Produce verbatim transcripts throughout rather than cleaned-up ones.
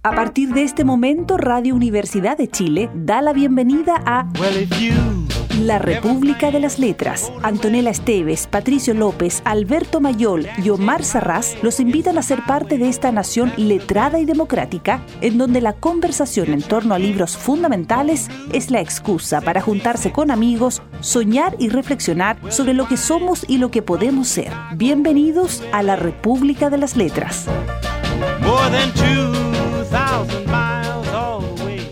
A partir de este momento, Radio Universidad de Chile da la bienvenida a La República de las Letras. Antonella Esteves, Patricio López, Alberto Mayol y Omar Sarraz los invitan a ser parte de esta nación letrada y democrática, en donde la conversación en torno a libros fundamentales es la excusa para juntarse con amigos, soñar y reflexionar sobre lo que somos y lo que podemos ser. Bienvenidos a La República de las Letras. More than two thousand miles away.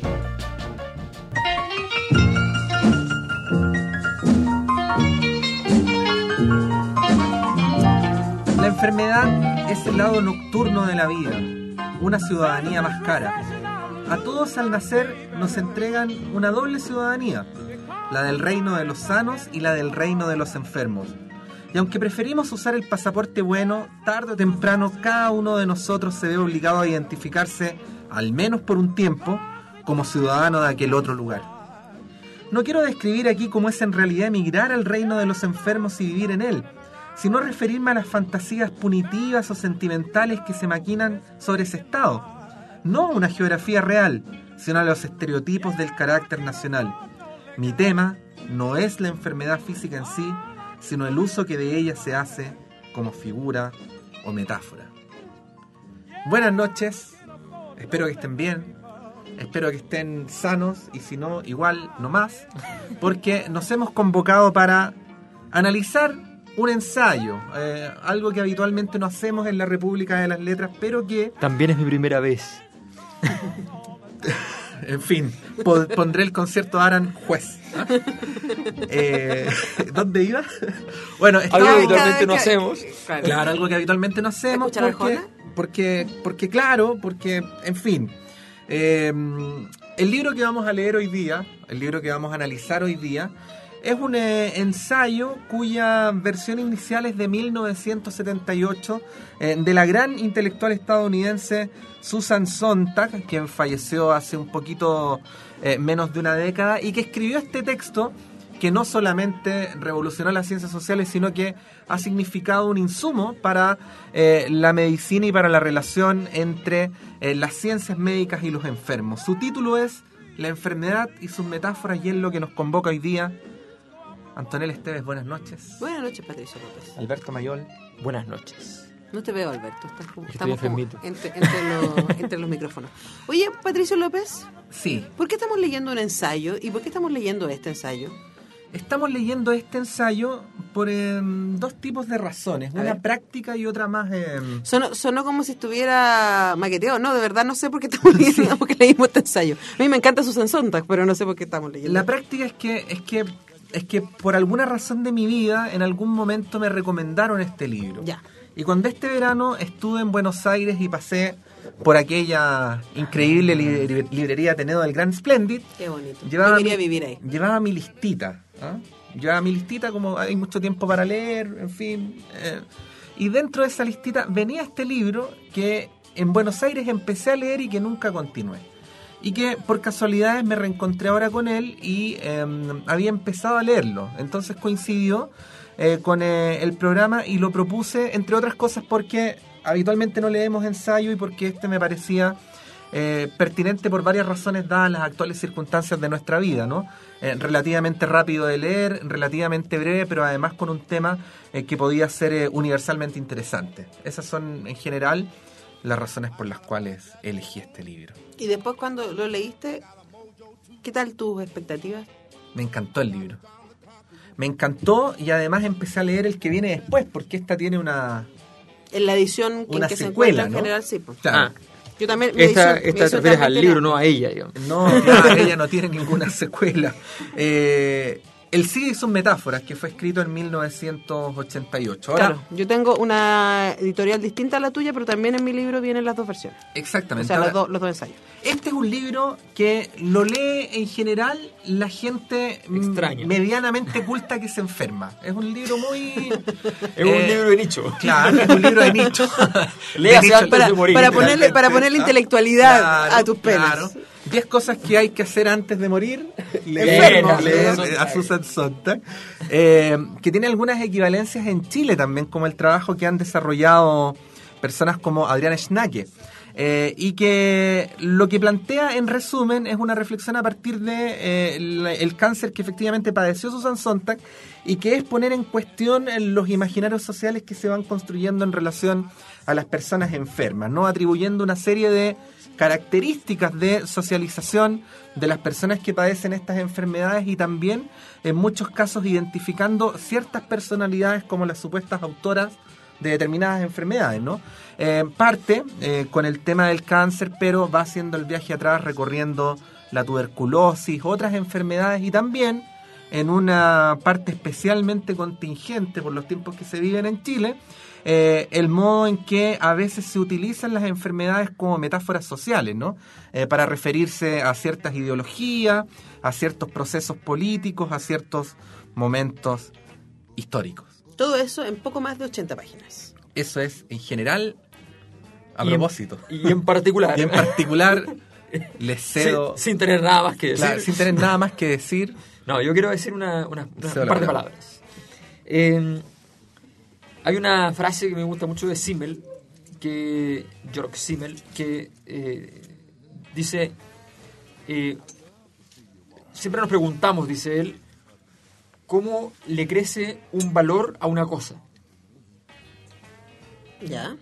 La enfermedad es el lado nocturno de la vida, una ciudadanía más cara. A todos al nacer nos entregan una doble ciudadanía, la del reino de los sanos y la del reino de los enfermos. Y aunque preferimos usar el pasaporte bueno, tarde o temprano cada uno de nosotros se ve obligado a identificarse, al menos por un tiempo, como ciudadano de aquel otro lugar. No quiero describir aquí cómo es en realidad emigrar al reino de los enfermos y vivir en él, sino referirme a las fantasías punitivas o sentimentales que se maquinan sobre ese estado. No una geografía real, sino a los estereotipos del carácter nacional. Mi tema no es la enfermedad física en sí, sino el uso que de ella se hace como figura o metáfora. Buenas noches, espero que estén bien, espero que estén sanos y si no, igual, no más, porque nos hemos convocado para analizar un ensayo, eh, algo que habitualmente no hacemos en la República de las Letras, pero que... También es mi primera vez. En fin, pondré el concierto Aran juez. Eh, ¿Dónde iba? Bueno, algo que habitualmente no hacemos. Claro. claro, algo que habitualmente no hacemos. Porque, porque, porque, claro, porque, en fin. Eh, el libro que vamos a leer hoy día, el libro que vamos a analizar hoy día, es un eh, ensayo cuya versión inicial es de mil novecientos setenta y ocho, eh, de la gran intelectual estadounidense Susan Sontag, quien falleció hace un poquito eh, menos de una década, y que escribió este texto que no solamente revolucionó las ciencias sociales, sino que ha significado un insumo para eh, la medicina y para la relación entre eh, las ciencias médicas y los enfermos. Su título es La enfermedad y sus metáforas, y es lo que nos convoca hoy día. Antonella Esteves, buenas noches. Buenas noches, Patricio López. Alberto Mayol, buenas noches. No te veo, Alberto. Estás como, Estoy estamos como entre, entre, los, entre los micrófonos. Oye, Patricio López. Sí. ¿Por qué estamos leyendo un ensayo y por qué estamos leyendo este ensayo? Estamos leyendo este ensayo por eh, dos tipos de razones, A una ver. práctica y otra más... Eh... Sonó, sonó como si estuviera maqueteado. No, de verdad no sé por qué estamos leyendo, sí. porque leímos este ensayo. A mí me encanta Susan Sontag, pero no sé por qué estamos leyendo. La práctica es que, es que, es que por alguna razón de mi vida, en algún momento me recomendaron este libro. Ya. Y cuando este verano estuve en Buenos Aires y pasé por aquella increíble li- librería Ateneo del Gran Splendid. Qué bonito. Llevaba Yo quería mi, vivir ahí. Llevaba mi listita. ¿eh? Llevaba mi listita, como hay mucho tiempo para leer, en fin. Eh, y dentro de esa listita venía este libro que en Buenos Aires empecé a leer y que nunca continué. Y que por casualidades me reencontré ahora con él y eh, había empezado a leerlo. Entonces coincidió eh, con eh, el programa y lo propuse, entre otras cosas, porque habitualmente no leemos ensayo y porque este me parecía eh, pertinente por varias razones dadas las actuales circunstancias de nuestra vida, ¿no? Eh, relativamente rápido de leer, relativamente breve, pero además con un tema eh, que podía ser eh, universalmente interesante. Esas son, en general, las razones por las cuales elegí este libro. Y después cuando lo leíste, ¿qué tal tus expectativas? Me encantó el libro. Me encantó y además empecé a leer el que viene después, porque esta tiene una... En la edición Una en que secuela, se encuentra en ¿no? general, sí. Pues. Claro. Ah, Yo también... mi esta edición- mi esta te edición refieres al también libro, tenía- no a ella, digamos. No, claro, ella no tiene ninguna secuela. Eh, el Cid y sus metáforas, que fue escrito en mil novecientos ochenta y ocho. Ahora, Claro, yo tengo una editorial distinta a la tuya, pero también en mi libro vienen las dos versiones. O exactamente. sea, Ahora, los, dos los dos ensayos. este es un libro que lo lee en general la gente mm, Extraña. medianamente culta que se enferma. Es un libro muy... Es un libro de nicho. Claro, es un libro de nicho. Léase De nicho, antes Para, de morir. para ponerle, para ponerle ¿ah? intelectualidad Claro, a tus penas. Claro. Diez cosas que hay que hacer antes de morir. Enfermo. Leer, leer a Susan Sontag. Eh, que tiene algunas equivalencias en Chile también, como el trabajo que han desarrollado personas como Adriana Schnake. Eh, y que lo que plantea en resumen es una reflexión a partir de eh, el, el cáncer que efectivamente padeció Susan Sontag, y que es poner en cuestión los imaginarios sociales que se van construyendo en relación a las personas enfermas, ¿no? Atribuyendo una serie de características de socialización de las personas que padecen estas enfermedades, y también en muchos casos identificando ciertas personalidades como las supuestas autoras de determinadas enfermedades, ¿no? Eh, parte eh, con el tema del cáncer, pero va haciendo el viaje atrás recorriendo la tuberculosis, otras enfermedades, y también en una parte especialmente contingente por los tiempos que se viven en Chile, eh, el modo en que a veces se utilizan las enfermedades como metáforas sociales, ¿no? Eh, para referirse a ciertas ideologías, a ciertos procesos políticos, a ciertos momentos históricos. Todo eso en poco más de ochenta páginas. Eso es, en general, a y propósito. En, y en particular. Y en particular, les cedo... Sin, sin tener nada más que decir. Claro, sin tener nada más que decir. No, yo quiero decir una, una, una Cedo un la par de palabra. palabras. Eh, hay una frase que me gusta mucho de Simmel, que Georg Simmel, que eh, dice... Eh, siempre nos preguntamos, dice él, ¿cómo le crece un valor a una cosa? Ya.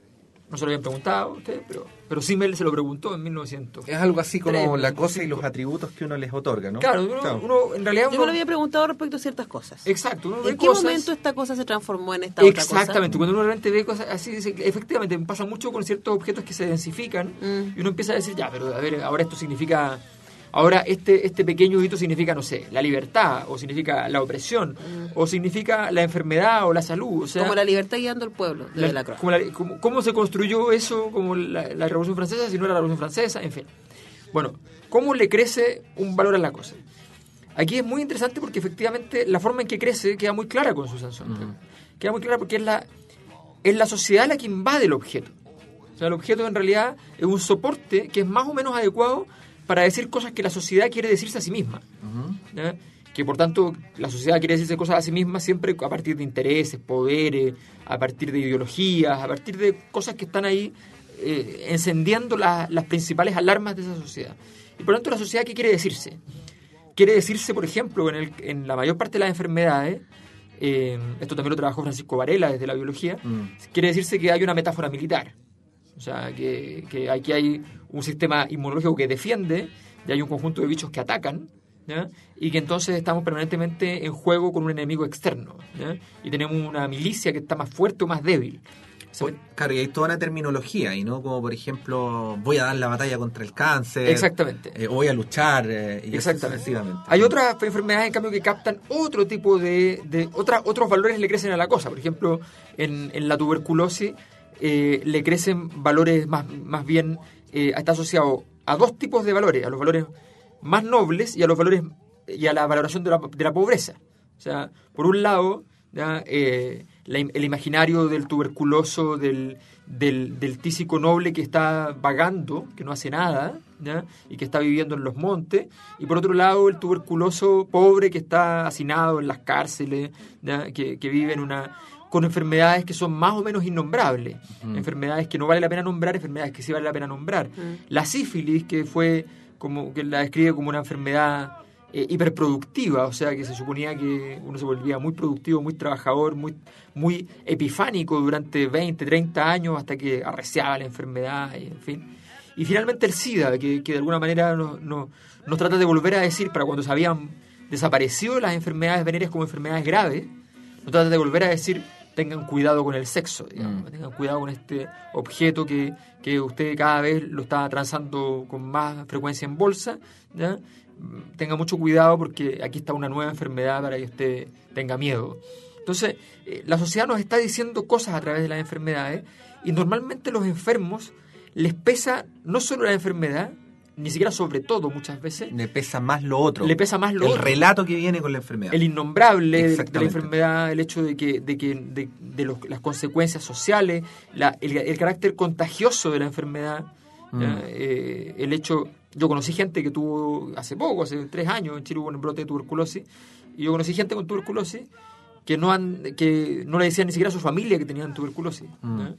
No se lo habían preguntado a ustedes, pero, pero Simmel se lo preguntó en mil novecientos. Es algo así como Tres, la cosa y cinco. los atributos que uno les otorga, ¿no? Claro, uno, Claro. uno en realidad... Yo Uno, me lo había preguntado respecto a ciertas cosas. exacto. Uno ve ¿En qué cosas, momento esta cosa se transformó en esta otra cosa? Exactamente, cuando uno realmente ve cosas así, dice que efectivamente pasa mucho con ciertos objetos que se densifican Mm. y uno empieza a decir, ya, pero a ver, ahora esto significa, ahora este este pequeño hito significa, no sé, la libertad, o significa la opresión, Mm. o significa la enfermedad o la salud, o sea... Como la libertad guiando al pueblo de la- Delacroix. como la- como- ¿Cómo se construyó eso, como la, la Revolución Francesa, si no era la Revolución Francesa? En fin. Bueno, ¿cómo le crece un valor a la cosa? Aquí es muy interesante porque efectivamente la forma en que crece queda muy clara con Susan Sontag. Mm. Queda muy clara porque es la, es la sociedad la que invade el objeto. O sea, el objeto en realidad es un soporte que es más o menos adecuado para decir cosas que la sociedad quiere decirse a sí misma. Ujú. ¿Ya? Que por tanto la sociedad quiere decirse cosas a sí misma siempre a partir de intereses, poderes, a partir de ideologías, a partir de cosas que están ahí eh, encendiendo la- las principales alarmas de esa sociedad. Y por tanto la sociedad, ¿qué quiere decirse? Quiere decirse, por ejemplo, en, el, en la mayor parte de las enfermedades, eh, esto también lo trabajó Francisco Varela desde la biología, Mm. quiere decirse que hay una metáfora militar. O sea, que, que aquí hay un sistema inmunológico que defiende y hay un conjunto de bichos que atacan, ¿ya? Y que entonces estamos permanentemente en juego con un enemigo externo, ¿ya? Y tenemos una milicia que está más fuerte o más débil. Se- Pues, claro, y hay toda una terminología ahí, ¿no? Como por ejemplo, voy a dar la batalla contra el cáncer. Exactamente. eh, o voy a luchar. eh, y así Exactamente. sucesivamente. Hay otras enfermedades, en cambio, que captan otro tipo de... de otra, otros valores le crecen a la cosa. Por ejemplo, en, en la tuberculosis eh, le crecen valores más, más bien... Eh, está asociado a dos tipos de valores. A los valores más nobles y a los valores y a la valoración de la, de la pobreza. O sea, por un lado, ¿ya? Eh, la, el imaginario del tuberculoso, del, del, del tísico noble que está vagando, que no hace nada, ¿ya? Y que está viviendo en los montes, y por otro lado el tuberculoso pobre que está hacinado en las cárceles, ¿ya? Que, que vive en una con enfermedades que son más o menos innombrables, Mm. enfermedades que no vale la pena nombrar, enfermedades que sí vale la pena nombrar. Mm. La sífilis, que fue como que la describe como una enfermedad eh, hiperproductiva, o sea que se suponía que uno se volvía muy productivo, muy trabajador, muy, muy epifánico durante veinte, treinta años hasta que arreciaba la enfermedad, y, en fin. Y finalmente el SIDA, que, que de alguna manera nos, nos, nos trata de volver a decir, para cuando se habían desaparecido las enfermedades venéreas como enfermedades graves, nos trata de volver a decir, tengan cuidado con el sexo, digamos, Mm. tengan cuidado con este objeto que, que usted cada vez lo está transando con más frecuencia en bolsa, ¿ya? Tenga mucho cuidado porque aquí está una nueva enfermedad para que usted tenga miedo. Entonces, eh, la sociedad nos está diciendo cosas a través de las enfermedades y normalmente los enfermos les pesa no solo la enfermedad, ni siquiera sobre todo muchas veces, Le pesa más lo otro. le pesa más lo el otro. relato que viene con la enfermedad. El innombrable de, de la Exactamente. enfermedad, el hecho de que de que de, de los- las consecuencias sociales, la, el, el carácter contagioso de la enfermedad, Mm. ¿ya? Eh, el hecho, yo conocí gente que tuvo hace poco, hace tres años en Chile hubo un brote de tuberculosis, y yo conocí gente con tuberculosis que no han, que no le decían ni siquiera a su familia que tenían tuberculosis, Mm. ¿ya?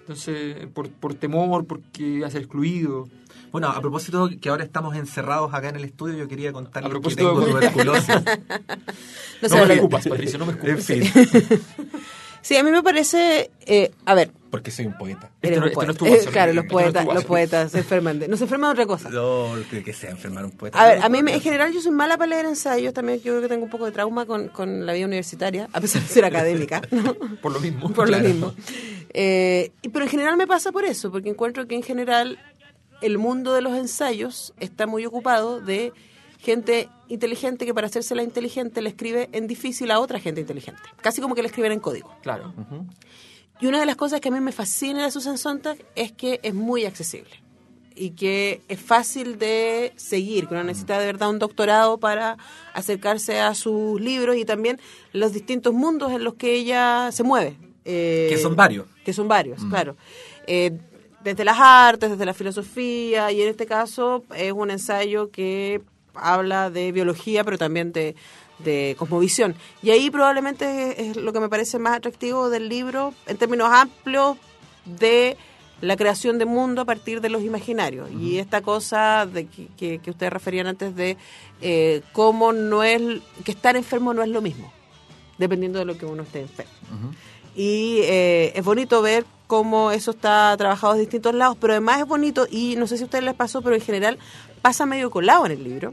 Entonces, por, por temor, porque va a ser excluido. Bueno, a propósito que ahora estamos encerrados acá en el estudio, yo quería contarles A que propósito tengo de- tuberculosis. No No, sé, me lo- escupas, Patricio, no me escupas. En fin, Sí, a mí me parece, eh, a ver, porque soy un poeta. eres no- un este no poeta. es tu vaso, Eh, claro, no- los este no es tu poetas, vaso. los poetas se enferman de, no se enferman de otra cosa. No, que, que sea enfermar un poeta. A ver, a mí me- en general yo soy mala para leer ensayos, también yo creo que tengo un poco de trauma con, con la vida universitaria, a pesar de ser académica, ¿no? Por lo mismo. Por Claro. lo mismo. Eh, y- pero en general me pasa por eso, porque encuentro que en general el mundo de los ensayos está muy ocupado de gente inteligente que para hacérsela inteligente le escribe en difícil a otra gente inteligente, casi como que le escriben en código. Claro. Y una de las cosas que a mí me fascina de Susan Sontag es que es muy accesible y que es fácil de seguir, que uno necesita de verdad un doctorado para acercarse a sus libros y también los distintos mundos en los que ella se mueve. Eh, Que son varios. Que son varios, claro. Eh, desde las artes, desde la filosofía, y en este caso es un ensayo que habla de biología, pero también de, de cosmovisión. Y ahí probablemente es lo que me parece más atractivo del libro, en términos amplios, de la creación de mundo a partir de los imaginarios. Uh-huh. Y esta cosa de que, que, que ustedes referían antes de eh, cómo no es, que estar enfermo no es lo mismo, dependiendo de lo que uno esté enfermo. Uh-huh. Y eh, es bonito ver cómo eso está trabajado en distintos lados, pero además es bonito, y no sé si a ustedes les pasó, pero en general pasa medio colado en el libro,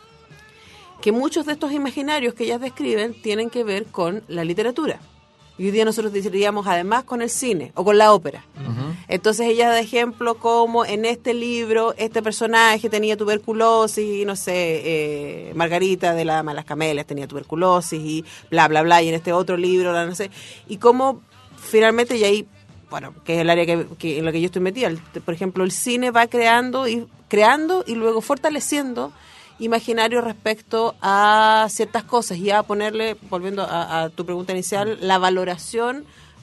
que muchos de estos imaginarios que ellas describen tienen que ver con la literatura. Y hoy día nosotros diríamos además con el cine o con la ópera. Uh-huh. Entonces ella da ejemplo como en este libro este personaje tenía tuberculosis y no sé, eh, Margarita de la Dama de las Camelias tenía tuberculosis y bla, bla, bla, y en este otro libro, no sé, y cómo finalmente, y ahí, bueno, que es el área que, que en la que yo estoy metida, el, por ejemplo, el cine va creando y creando y luego fortaleciendo imaginario respecto a ciertas cosas y a ponerle, volviendo a, a tu pregunta inicial, la valoración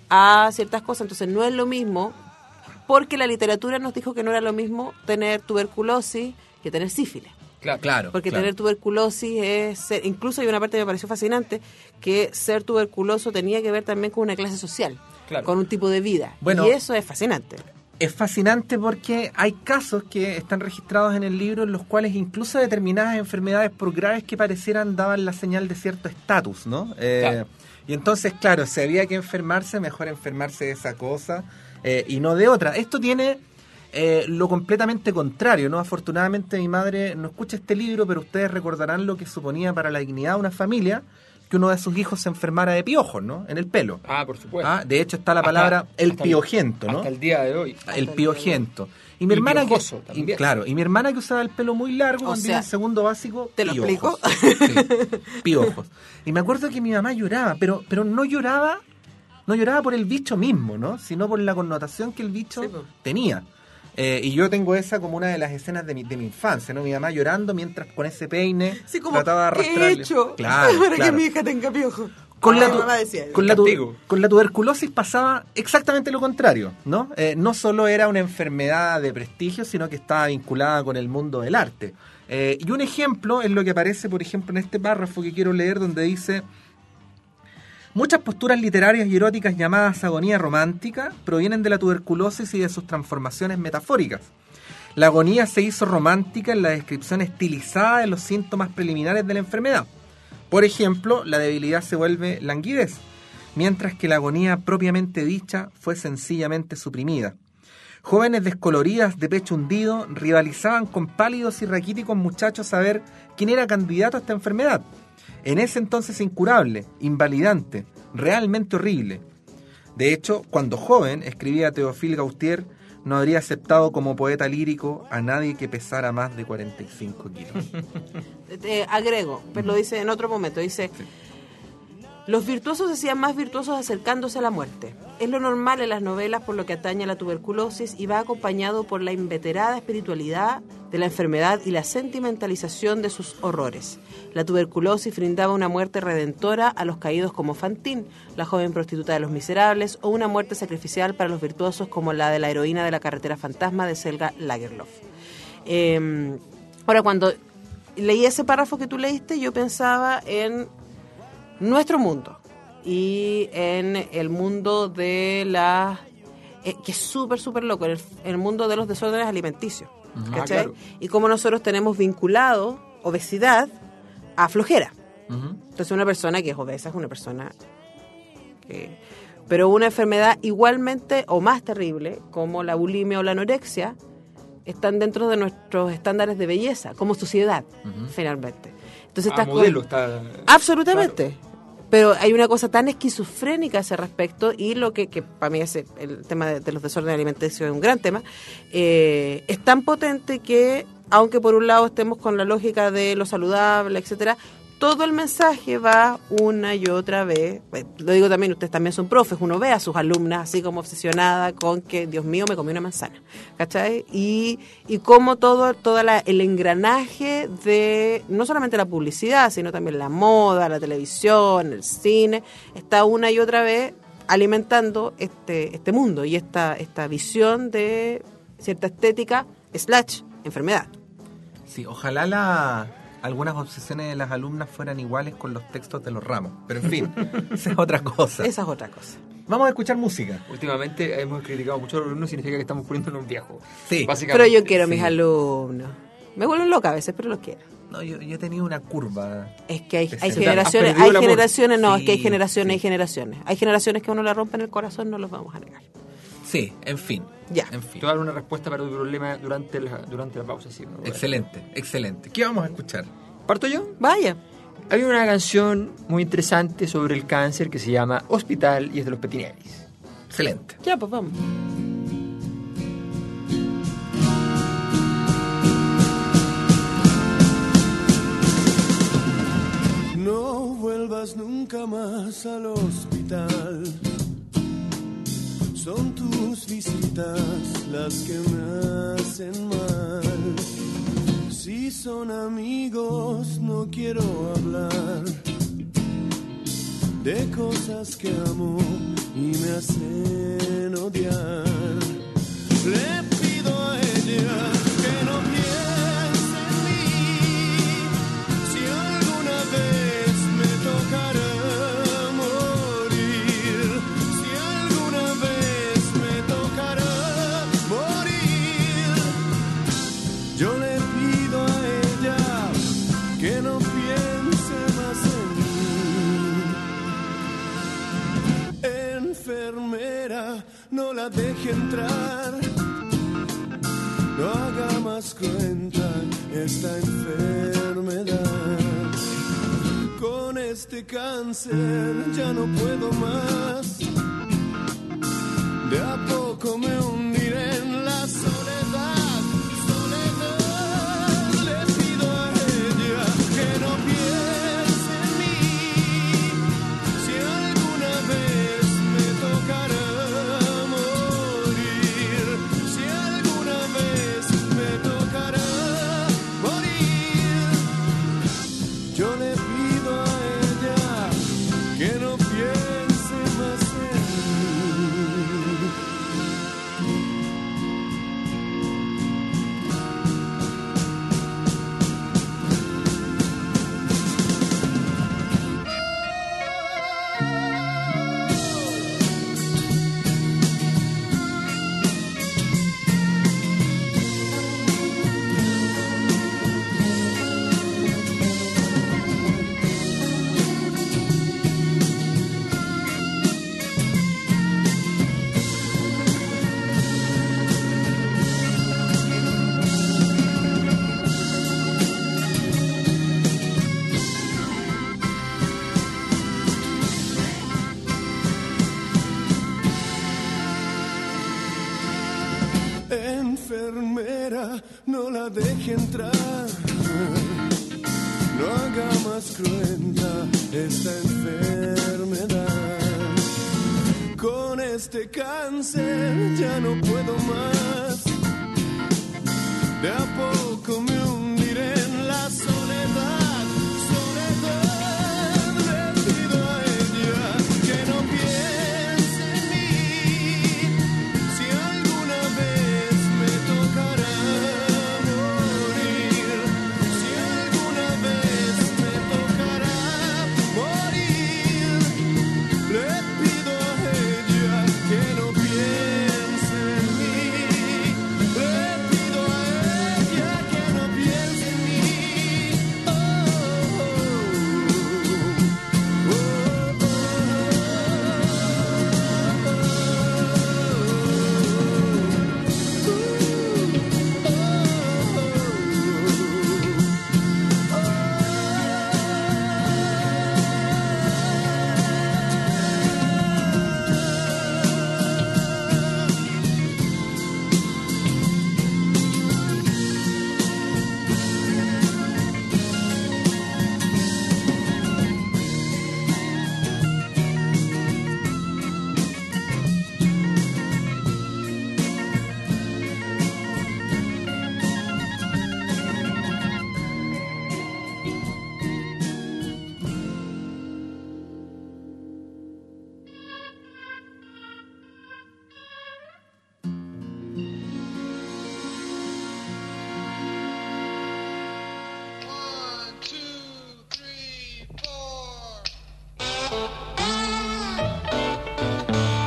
a ciertas cosas. Entonces no es lo mismo, porque la literatura nos dijo que no era lo mismo tener tuberculosis que tener sífilis. Claro, claro. Porque claro. tener tuberculosis es ser, incluso hay una parte que me pareció fascinante, que ser tuberculoso tenía que ver también con una clase social, claro, con un tipo de vida. Bueno, y eso es fascinante. Es fascinante porque hay casos que están registrados en el libro en los cuales incluso determinadas enfermedades, por graves que parecieran, daban la señal de cierto estatus, ¿no? Eh, claro. Y entonces, claro, si había que enfermarse, mejor enfermarse de esa cosa eh, y no de otra. Esto tiene eh, lo completamente contrario, ¿no? Afortunadamente mi madre no escucha este libro, pero ustedes recordarán lo que suponía para la dignidad de una familia que uno de sus hijos se enfermara de piojos, ¿no? En el pelo. Ah, por supuesto. Ah, de hecho está la palabra hasta, el hasta piojento, ¿no? Hasta el día de hoy. El piojento. Y mi y hermana que, también. Y, claro, y mi hermana que usaba el pelo muy largo, o sea, en segundo básico, ¿te lo piojos. explico? Sí, piojos. Y me acuerdo que mi mamá lloraba, pero pero no lloraba, no lloraba por el bicho mismo, ¿no? Sino por la connotación que el bicho sí, pues. tenía. Eh, y yo tengo esa como una de las escenas de mi, de mi infancia, ¿no? Mi mamá llorando mientras con ese peine sí, como, trataba de arrastrarle. ¿qué he hecho claro, para claro. que mi hija tenga piojo? Con, ah, la tu, mamá decía eso. Con, la tu, con la tuberculosis pasaba exactamente lo contrario, ¿no? Eh, no solo era una enfermedad de prestigio, sino que estaba vinculada con el mundo del arte. Eh, y un ejemplo es lo que aparece, por ejemplo, en este párrafo que quiero leer, donde dice: muchas posturas literarias y eróticas llamadas agonía romántica provienen de la tuberculosis y de sus transformaciones metafóricas. La agonía se hizo romántica en la descripción estilizada de los síntomas preliminares de la enfermedad. Por ejemplo, la debilidad se vuelve languidez, mientras que la agonía propiamente dicha fue sencillamente suprimida. Jóvenes descoloridas de pecho hundido rivalizaban con pálidos y raquíticos muchachos a ver quién era candidato a esta enfermedad. En ese entonces incurable, invalidante, realmente horrible. De hecho, cuando joven, escribía Théophile Gautier, no habría aceptado como poeta lírico a nadie que pesara más de cuarenta y cinco kilos. Te agrego, pero lo dice en otro momento, dice: sí. Los virtuosos se hacían más virtuosos acercándose a la muerte. Es lo normal en las novelas por lo que atañe a la tuberculosis y va acompañado por la inveterada espiritualidad de la enfermedad y la sentimentalización de sus horrores. La tuberculosis brindaba una muerte redentora a los caídos como Fantine, la joven prostituta de Los Miserables, o una muerte sacrificial para los virtuosos como la de la heroína de La carretera fantasma de Selga Lagerlöf. Eh, ahora, cuando leí ese párrafo que tú leíste, yo pensaba en nuestro mundo y en el mundo de las eh, que es súper, súper loco, en el, en el mundo de los desórdenes alimenticios. Uh-huh. ¿Cachai? Ah, claro. Y cómo nosotros tenemos vinculado obesidad a flojera. Ujú. Entonces una persona que es obesa es una persona que... Pero una enfermedad igualmente o más terrible, como la bulimia o la anorexia, están dentro de nuestros estándares de belleza, como sociedad, uh-huh. finalmente. Entonces Ah, estas modelo cosas- está... Absolutamente. Claro. Pero hay una cosa tan esquizofrénica a ese respecto, y lo que, que para mí es el tema de, de los desórdenes alimenticios es un gran tema, eh, es tan potente que, aunque por un lado estemos con la lógica de lo saludable, etcétera, todo el mensaje va una y otra vez. Eh, Lo digo también, ustedes también son profes, uno ve a sus alumnas así como obsesionada con que, Dios mío, me comí una manzana, ¿cachai? Y, y cómo todo toda la, el engranaje de, no solamente la publicidad, sino también la moda, la televisión, el cine, está una y otra vez alimentando este, este mundo y esta, esta visión de cierta estética slash enfermedad. Sí, ojalá la, algunas obsesiones de las alumnas fueran iguales con los textos de los ramos. Pero en fin, esa es otra cosa. Esa es otra cosa. Vamos a escuchar música. Últimamente hemos criticado mucho a los alumnos, significa que estamos poniéndonos viejos. Sí. Básicamente. Pero yo quiero a mis sí. alumnos. Me vuelven loca a veces, pero los quiero. No, yo, yo he tenido una curva. Es que hay, hay Has generaciones, perdido hay el amor. generaciones, no, Sí, es que hay generaciones, sí. hay generaciones. Hay generaciones que uno le rompe en el corazón, no los vamos a negar. Sí, en fin. Ya. En fin. Te voy a dar una respuesta para tu problema durante la, durante la pausa. ¿Sí? ¿No? Excelente, excelente. ¿Qué vamos a escuchar? ¿Parto yo? Vaya. Hay una canción muy interesante sobre el cáncer que se llama Hospital y es de los Petineris. Excelente. Ya, pues vamos. No vuelvas nunca más al hospital. Son tus visitas las que me hacen mal. Si son amigos, no quiero hablar de cosas que amo y me hacen odiar. Le pido a ella que no piense en mí. Si alguna vez me tocará morir, si alguna vez me tocará morir, yo le pido a ella que no piense más en mí. Enfermera, no la deje entrar. No haga más cruenta esta enfermedad. Con este cáncer ya no puedo más. De a poco me hundiré en la soledad. Soledad, le pido a ella que no piense en mí. Si alguna vez me tocará morir, si alguna vez me tocará morir, yo le pido a ella que no piense más en mí. Enfermera, no la deje entrar. No haga más cruenta esta enfermedad. Con este cáncer ya no puedo más. De a poco me hundiré en la soledad. Soledad, le pido a ella que no piense en mí. Si alguna vez me tocará morir, si alguna vez me tocará morir, le pido a ella que no piense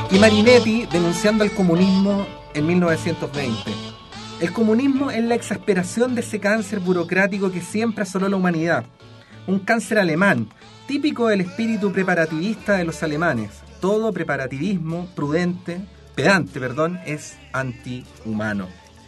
Y Marinetti denunciando el comunismo en mil novecientos veinte. El comunismo es la exasperación de ese cáncer burocrático que siempre asoló a la humanidad. Un cáncer alemán, típico del espíritu preparativista de los alemanes. Todo preparativismo prudente, pedante, perdón, es antihumano.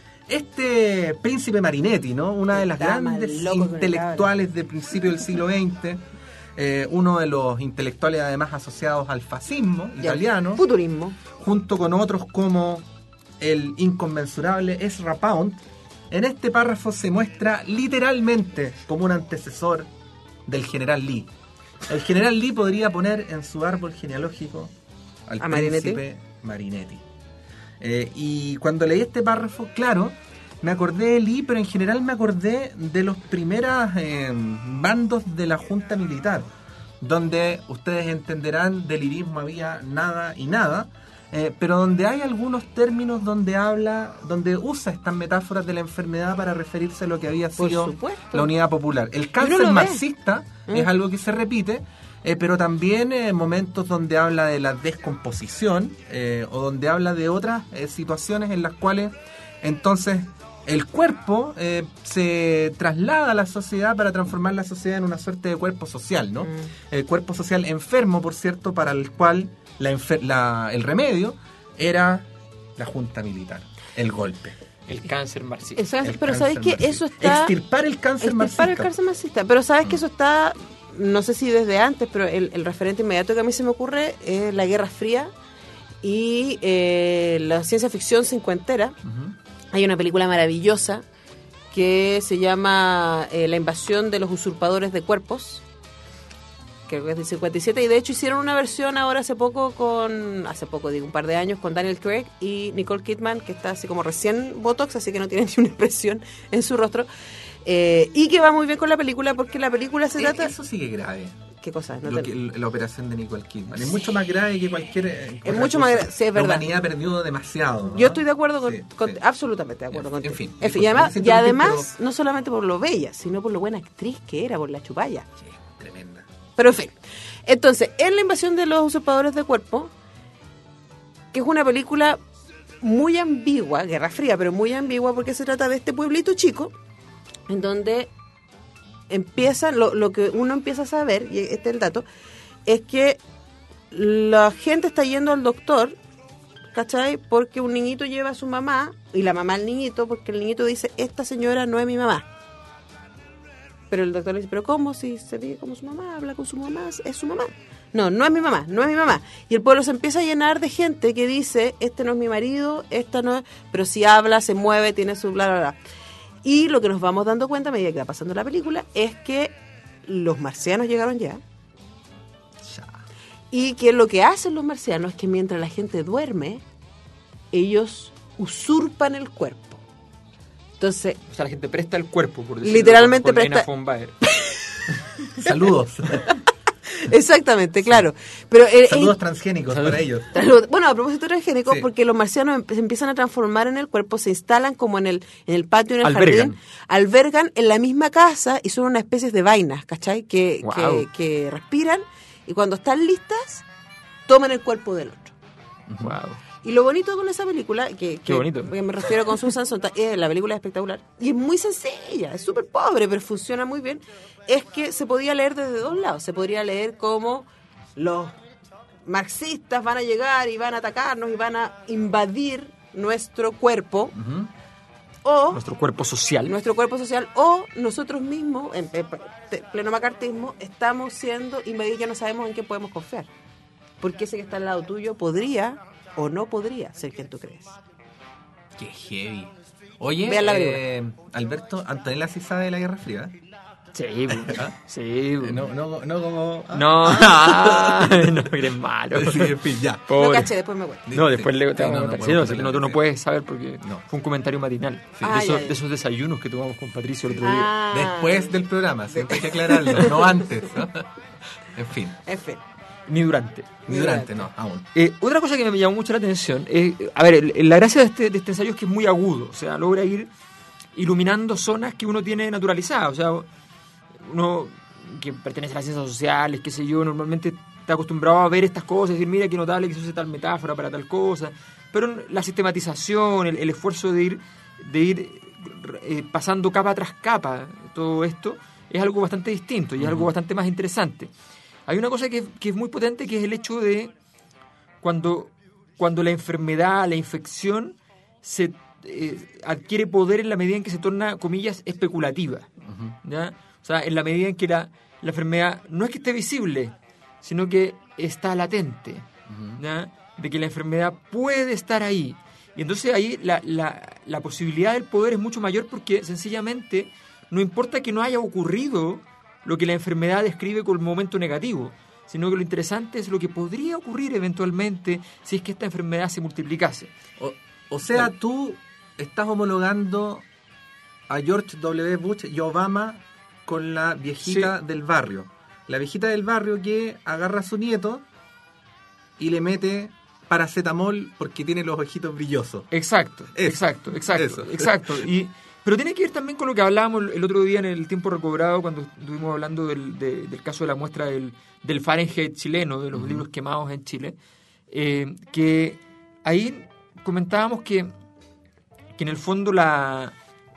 Este príncipe Marinetti, ¿no? Una de las Está más grandes loco que una intelectuales del principio del siglo veinte, eh, uno de los intelectuales además asociados al fascismo Ya, italiano, Futurismo. junto con otros como el inconmensurable Ezra Pound. En este párrafo se muestra literalmente como un antecesor del general Lee. El general Lee podría poner en su árbol genealógico al ¿A príncipe Marinetti. Eh, y cuando leí este párrafo, claro, me acordé de Lee, pero en general me acordé de los primeros eh, bandos de la Junta Militar, donde ustedes entenderán del lirismo había nada y nada, eh, pero donde hay algunos términos donde habla, donde usa estas metáforas de la enfermedad para referirse a lo que había Por sido supuesto. la unidad popular. El uno cáncer lo ve. marxista Mm. es algo que se repite, eh, pero también eh, momentos donde habla de la descomposición eh, o donde habla de otras eh, situaciones en las cuales entonces el cuerpo eh, se traslada a la sociedad para transformar la sociedad en una suerte de cuerpo social, ¿no? Mm. El cuerpo social enfermo, por cierto, para el cual la enfer- la- el remedio era la junta militar, el golpe. El cáncer marxista. Exacto, El pero cáncer ¿sabes qué? marxista. Eso está... Extirpar el cáncer Extirpar marxista. el cáncer marxista. Pero ¿sabes que eso está... No sé si desde antes, pero el, el referente inmediato que a mí se me ocurre es la Guerra Fría y eh, la ciencia ficción cincuentera. Ujú. Hay una película maravillosa que se llama eh, La invasión de los usurpadores de cuerpos, creo que es del cincuenta y siete, y de hecho hicieron una versión ahora hace poco con, hace poco digo, un par de años, con Daniel Craig y Nicole Kidman, que está así como recién botox, así que no tiene ni una expresión en su rostro, eh, y que va muy bien con la película porque la película se Eh, trata... Eso sí que es grave. ¿Qué cosa? No Lo te- que- la operación de Nicole Kidman. Es mucho más grave que cualquier. eh, Es otra mucho más cosa. gra- sí, es La verdad. humanidad perdió demasiado. ¿no? Yo estoy de acuerdo con, Sí, con- sí. absolutamente de acuerdo En- contigo. en fin, En fin, y disculpa, además, no y quise además interrumpir, no solamente por lo bella, sino por lo buena actriz que era, por la chupalla. Sí, tremenda. Pero en fin. Entonces, en La invasión de los usurpadores de cuerpo, que es una película muy ambigua, Guerra Fría, pero muy ambigua porque se trata de este pueblito chico, en donde empiezan, lo, lo que uno empieza a saber, y este es el dato, es que la gente está yendo al doctor, ¿cachai? Porque un niñito lleva a su mamá, y la mamá al niñito, porque el niñito dice, esta señora no es mi mamá. Pero el doctor le dice, ¿pero cómo? Si se ve como su mamá, habla con su mamá, es su mamá. No, no es mi mamá, no es mi mamá. Y el pueblo se empieza a llenar de gente que dice, este no es mi marido, esta no es... Pero si habla, se mueve, tiene su bla, bla, bla. Y lo que nos vamos dando cuenta a medida que va pasando la película es que los marcianos llegaron ya. Ya. Y que lo que hacen los marcianos es que mientras la gente duerme, ellos usurpan el cuerpo. Entonces, O sea, la gente presta el cuerpo, por decirlo Literalmente con Lena presta- von Baer. Saludos. exactamente, claro. Pero eh, Saludos eh, transgénicos Saludos. para ellos. bueno, a propósito de transgénico, Sí. porque los marcianos em- se empiezan a transformar en el cuerpo, se instalan como en el en el patio, en el Albergan. jardín, albergan en la misma casa y son una especie de vainas, ¿cachai? Que, Wow. que, que respiran y cuando están listas, toman el cuerpo del otro. Wow. Y lo bonito con esa película, que, que, bonito. que me refiero con Susan Sontag, eh, la película es espectacular, y es muy sencilla, es súper pobre, pero funciona muy bien, es que se podía leer desde dos lados. Se podría leer como los marxistas van a llegar y van a atacarnos y van a invadir nuestro cuerpo, Ujú. o Nuestro cuerpo social. nuestro cuerpo social, o nosotros mismos, en, en pleno macartismo, estamos siendo invadidos, ya no sabemos en qué podemos confiar. Porque ese que está al lado tuyo podría o no podría ser quien tú crees. Qué heavy. Oye, Vean la eh, Alberto, Antonella sí sabe de la Guerra Fría. ¿eh? Sí, bu- sí. bu- No, no, no como. ah. No, ah, no, eres malo. Sí, en fin, ya. No Pobre. caché, después me cuento. No, después le te Sí, vamos a no, no contar. Sí, podemos no, sí, contarle no, tú la no Guerra puedes saber porque No. fue un comentario matinal. Sí. Ah, de, esos, ya, ya. de esos desayunos que tomamos con Patricio el otro día. Ah, Después del programa, siempre hay que aclararlo, no antes. ¿no? En fin, en fin. Ni durante. ni durante, no, aún. Eh, otra cosa que me llamó mucho la atención es, a ver, el- el- la gracia de este, de este ensayo es que es muy agudo, o sea, logra ir iluminando zonas que uno tiene naturalizadas, o sea, uno que pertenece a las ciencias sociales, qué sé yo, normalmente está está acostumbrado a ver estas cosas, decir, mira qué notable que se use tal metáfora para tal cosa, pero la sistematización, el, el esfuerzo de ir, de ir eh, pasando capa tras capa, todo esto, es algo bastante distinto y es uh-huh. algo bastante más interesante. Hay una cosa que, que es muy potente, que es el hecho de cuando, cuando la enfermedad, la infección, se eh, adquiere poder en la medida en que se torna, comillas, especulativa. Uh-huh. ¿Ya? O sea, en la medida en que la, la enfermedad no es que esté visible, sino que está latente, uh-huh. ¿ya? De que la enfermedad puede estar ahí. Y entonces ahí la, la, la posibilidad del poder es mucho mayor, porque sencillamente no importa que no haya ocurrido lo que la enfermedad describe como momento negativo, sino que lo interesante es lo que podría ocurrir eventualmente si es que esta enfermedad se multiplicase. O, o sea, vale. Tú estás homologando a George W. Bush y Obama con la viejita sí. del barrio. La viejita del barrio que agarra a su nieto y le mete paracetamol porque tiene los ojitos brillosos. Exacto, eso, exacto, exacto, eso. exacto. Y, pero tiene que ver también con lo que hablábamos el otro día en el tiempo recobrado, cuando estuvimos hablando del, de, del caso de la muestra del, del Fahrenheit chileno, de los uh-huh. libros quemados en Chile, eh, que ahí comentábamos que, que en el fondo la...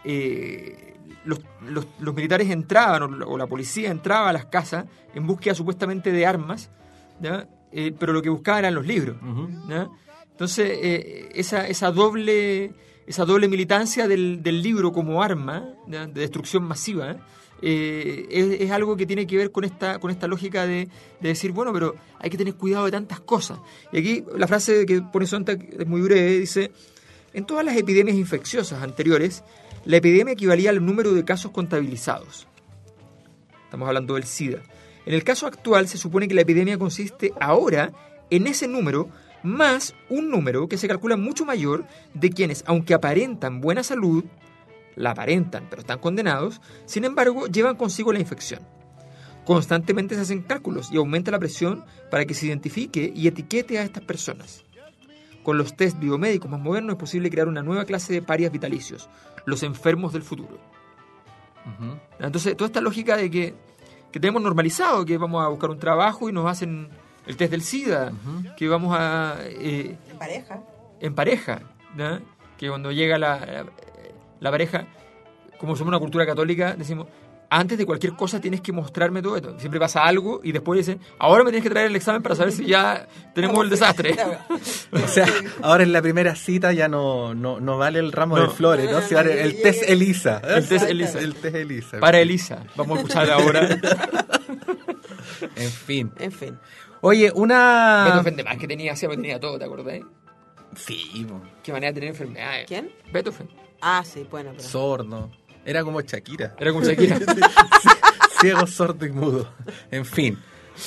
Eh, Los, los, los militares entraban, o la, o la policía entraba a las casas en búsqueda supuestamente de armas, ¿ya? Eh, pero lo que buscaban eran los libros. Uh-huh. ¿Ya? Entonces, eh, esa, esa doble esa doble militancia del, del libro como arma, ¿ya? De destrucción masiva, eh, es, es algo que tiene que ver con esta con esta lógica de, de decir, bueno, pero hay que tener cuidado de tantas cosas. Y aquí la frase que pone Sontag es muy breve, dice: en todas las epidemias infecciosas anteriores, la epidemia equivalía al número de casos contabilizados. Estamos hablando del SIDA. En el caso actual se supone que la epidemia consiste ahora en ese número más un número que se calcula mucho mayor de quienes, aunque aparentan buena salud, la aparentan pero están condenados, sin embargo llevan consigo la infección. Constantemente se hacen cálculos y aumenta la presión para que se identifique y etiquete a estas personas. Con los test biomédicos más modernos es posible crear una nueva clase de parias vitalicios, los enfermos del futuro. Uh-huh. Entonces, toda esta lógica de que, que tenemos normalizado, que vamos a buscar un trabajo y nos hacen el test del SIDA, uh-huh. que vamos a... Eh, en pareja. En pareja, ¿no? Que cuando llega la, la, la pareja, como somos una cultura católica, decimos... Antes de cualquier cosa tienes que mostrarme todo esto. Siempre pasa algo y después dicen, ahora me tienes que traer el examen para saber si ya tenemos el desastre. O sea, ahora en la primera cita ya no, no, no vale el ramo no. de flores, ¿no? Si ahora el test Elisa. El test Elisa. El test Elisa. Para Elisa. Vamos a escuchar ahora. En fin. En fin. Oye, una... Beethoven de más que tenía, siempre tenía todo, ¿te acordás? Sí. Bo. Qué manera de tener enfermedades. ¿Quién? Beethoven. Ah, sí, bueno. Pero... Sordo. Era como Shakira. Era como Shakira. Ciego, sordo y mudo. En fin.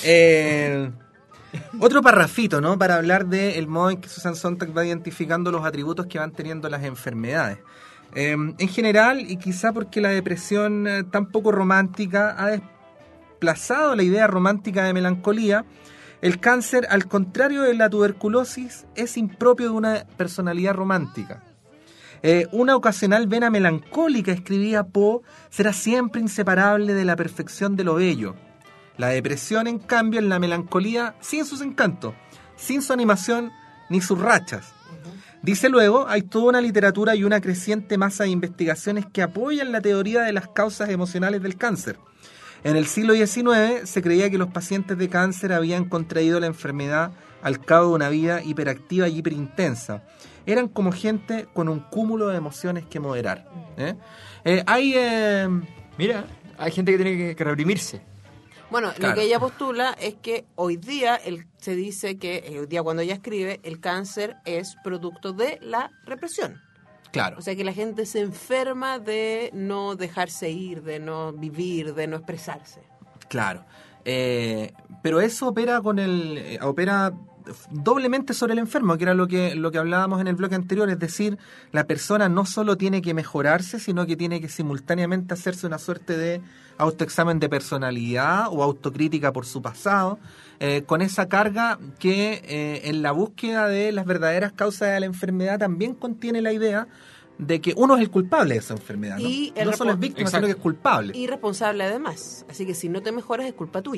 Eh, otro parrafito, ¿no? Para hablar del modo en que Susan Sontag va identificando los atributos que van teniendo las enfermedades. Eh, en general, y quizá porque la depresión eh, tan poco romántica ha desplazado la idea romántica de melancolía, el cáncer, al contrario de la tuberculosis, es impropio de una personalidad romántica. Eh, una ocasional vena melancólica, escribía Poe, será siempre inseparable de la perfección de lo bello. La depresión, en cambio, es la melancolía sin sus encantos, sin su animación ni sus rachas. Uh-huh. Dice luego, hay toda una literatura y una creciente masa de investigaciones que apoyan la teoría de las causas emocionales del cáncer. En el siglo diecinueve se creía que los pacientes de cáncer habían contraído la enfermedad al cabo de una vida hiperactiva y hiperintensa. Eran como gente con un cúmulo de emociones que moderar. ¿eh? Eh, hay... Eh... Mira, hay gente que tiene que, que reprimirse. Bueno, Claro. lo que ella postula es que hoy día el, se dice que, eh, hoy día cuando ella escribe, el cáncer es producto de la represión. Claro. O sea, que la gente se enferma de no dejarse ir, de no vivir, de no expresarse. Claro. Eh, pero eso opera con el... eh, opera doblemente sobre el enfermo, que era lo que lo que hablábamos en el bloque anterior, es decir, la persona no solo tiene que mejorarse, sino que tiene que simultáneamente hacerse una suerte de autoexamen de personalidad o autocrítica por su pasado, eh, con esa carga que eh, en la búsqueda de las verdaderas causas de la enfermedad también contiene la idea de que uno es el culpable de esa enfermedad, ¿no? Y el no solo es repo- víctima, Exacto. sino que es culpable. Y responsable además. Así que si no te mejoras es culpa tuya.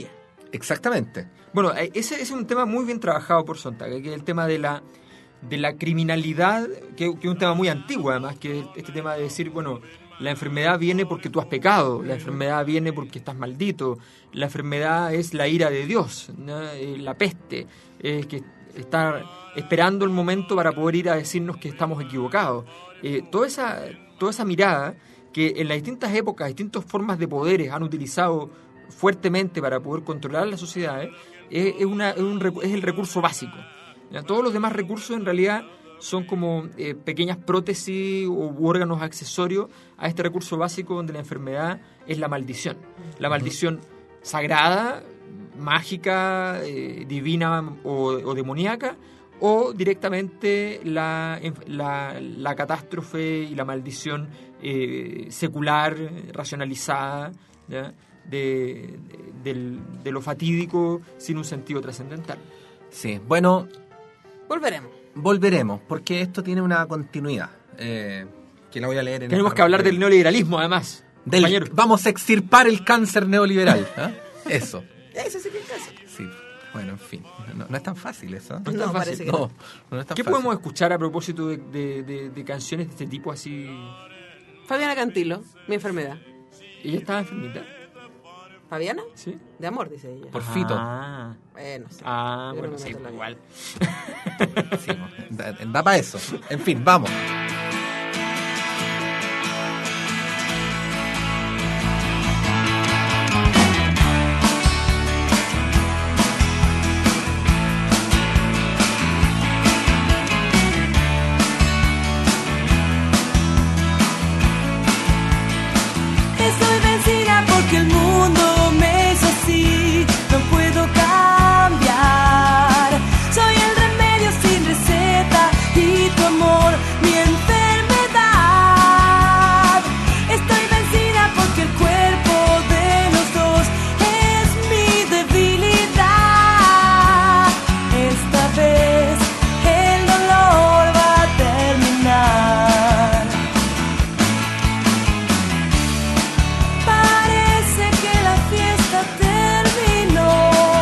Exactamente. Bueno, eh, ese, ese es un tema muy bien trabajado por Sontag, que es el tema de la de la criminalidad, que, que es un tema muy antiguo además, que es este tema de decir, bueno, la enfermedad viene porque tú has pecado, la enfermedad viene porque estás maldito, la enfermedad es la ira de Dios, ¿no? Eh, la peste, es que está esperando el momento para poder ir a decirnos que estamos equivocados. Eh, toda esa, toda esa mirada que en las distintas épocas, distintas formas de poderes han utilizado fuertemente para poder controlar las sociedades, es, es, una, es, un, es el recurso básico. ¿Ya? Todos los demás recursos en realidad son como eh, pequeñas prótesis u órganos accesorios a este recurso básico donde la enfermedad es la maldición. La maldición sagrada, mágica, eh, divina o, o demoníaca, o directamente la, la, la catástrofe y la maldición eh, secular, racionalizada, ¿ya? De, de, de, de lo fatídico sin un sentido trascendental. Sí, bueno... Volveremos. Volveremos, porque esto tiene una continuidad, eh, que la voy a leer en Tenemos que hablar del neoliberalismo, además. Del, compañero. Vamos a extirpar el cáncer neoliberal. ¿eh? Eso. Eso sí que es cáncer. Sí, bueno, en fin. No, no es tan fácil eso. No, es tan No, fácil. parece que No, no. no es tan ¿Qué fácil. podemos escuchar a propósito de, de, de, de canciones de este tipo así? Fabiana Cantilo, Mi enfermedad. ¿Ella estaba enfermita? ¿Fabiana? Sí. De amor, dice ella. Por Fito. Ah, Bueno, sí. ah Yo no bueno, me sí, meto en la igual. Sí, da, da para eso. En fin, vamos. Estoy vencida porque el mundo me hizo así, no puedo cambiar. Soy el remedio sin receta y tu amor mi enfermedad. Estoy vencida porque el cuerpo de los dos es mi debilidad. Esta vez el dolor va a terminar. Parece que la fiesta terminó,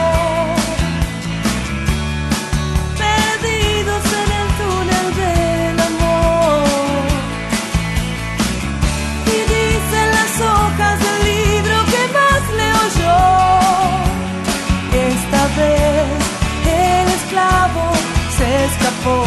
perdidos en el túnel del amor. Y dicen las hojas del libro que más leo yo. Esta vez el esclavo se escapó.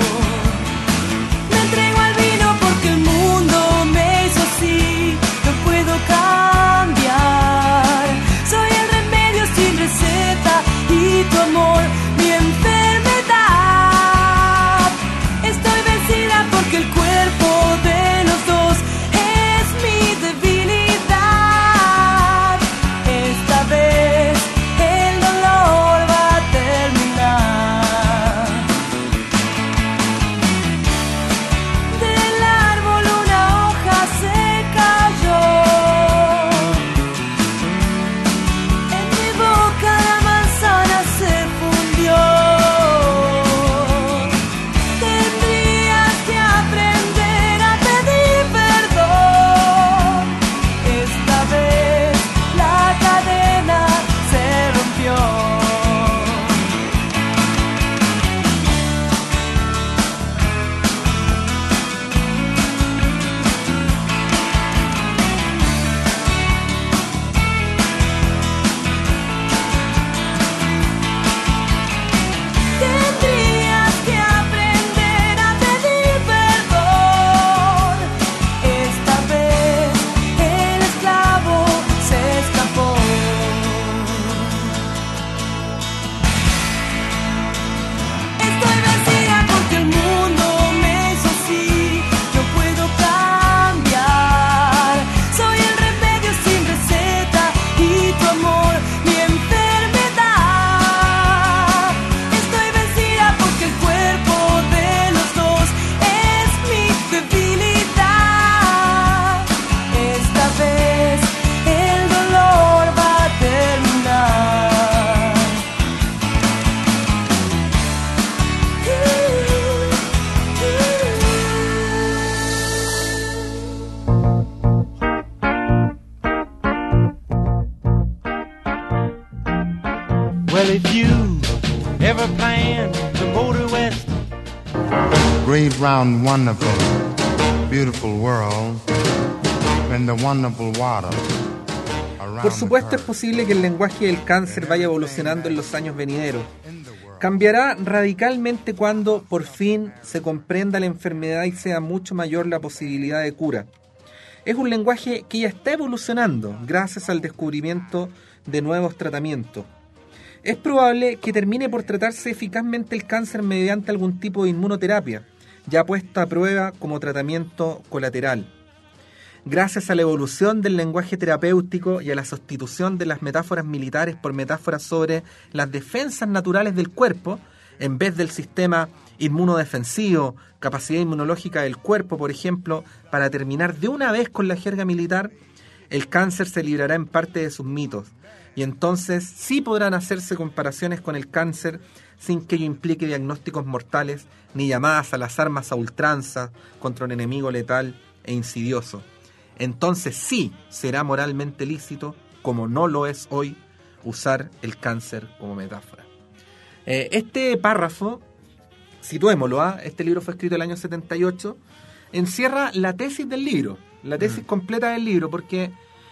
Me entrego al vino porque el mundo me hizo así, no puedo cambiar. Soy el remedio sin receta y tu amor mi enfermedad. Estoy vencida porque el cuerpo de los dos es mi debilidad. Esta vez el dolor va a terminar. Well, if you ever plan to motor west, great round wonderful beautiful world in the wonderful water. Por supuesto es posible que el lenguaje del cáncer vaya evolucionando en los años venideros. Cambiará radicalmente cuando por fin se comprenda la enfermedad y sea mucho mayor la posibilidad de cura. Es un lenguaje que ya está evolucionando gracias al descubrimiento de nuevos tratamientos. Es probable que termine por tratarse eficazmente el cáncer mediante algún tipo de inmunoterapia, ya puesta a prueba como tratamiento colateral. Gracias a la evolución del lenguaje terapéutico y a la sustitución de las metáforas militares por metáforas sobre las defensas naturales del cuerpo, en vez del sistema inmunodefensivo, capacidad inmunológica del cuerpo, por ejemplo, para terminar de una vez con la jerga militar, el cáncer se librará en parte de sus mitos. Y entonces sí podrán hacerse comparaciones con el cáncer sin que ello implique diagnósticos mortales ni llamadas a las armas a ultranza contra un enemigo letal e insidioso. Entonces sí será moralmente lícito, como no lo es hoy, usar el cáncer como metáfora. Eh, este párrafo, situémoslo, ¿eh? Este libro fue escrito el año setenta y ocho, encierra la tesis del libro, la tesis mm. completa del libro, porque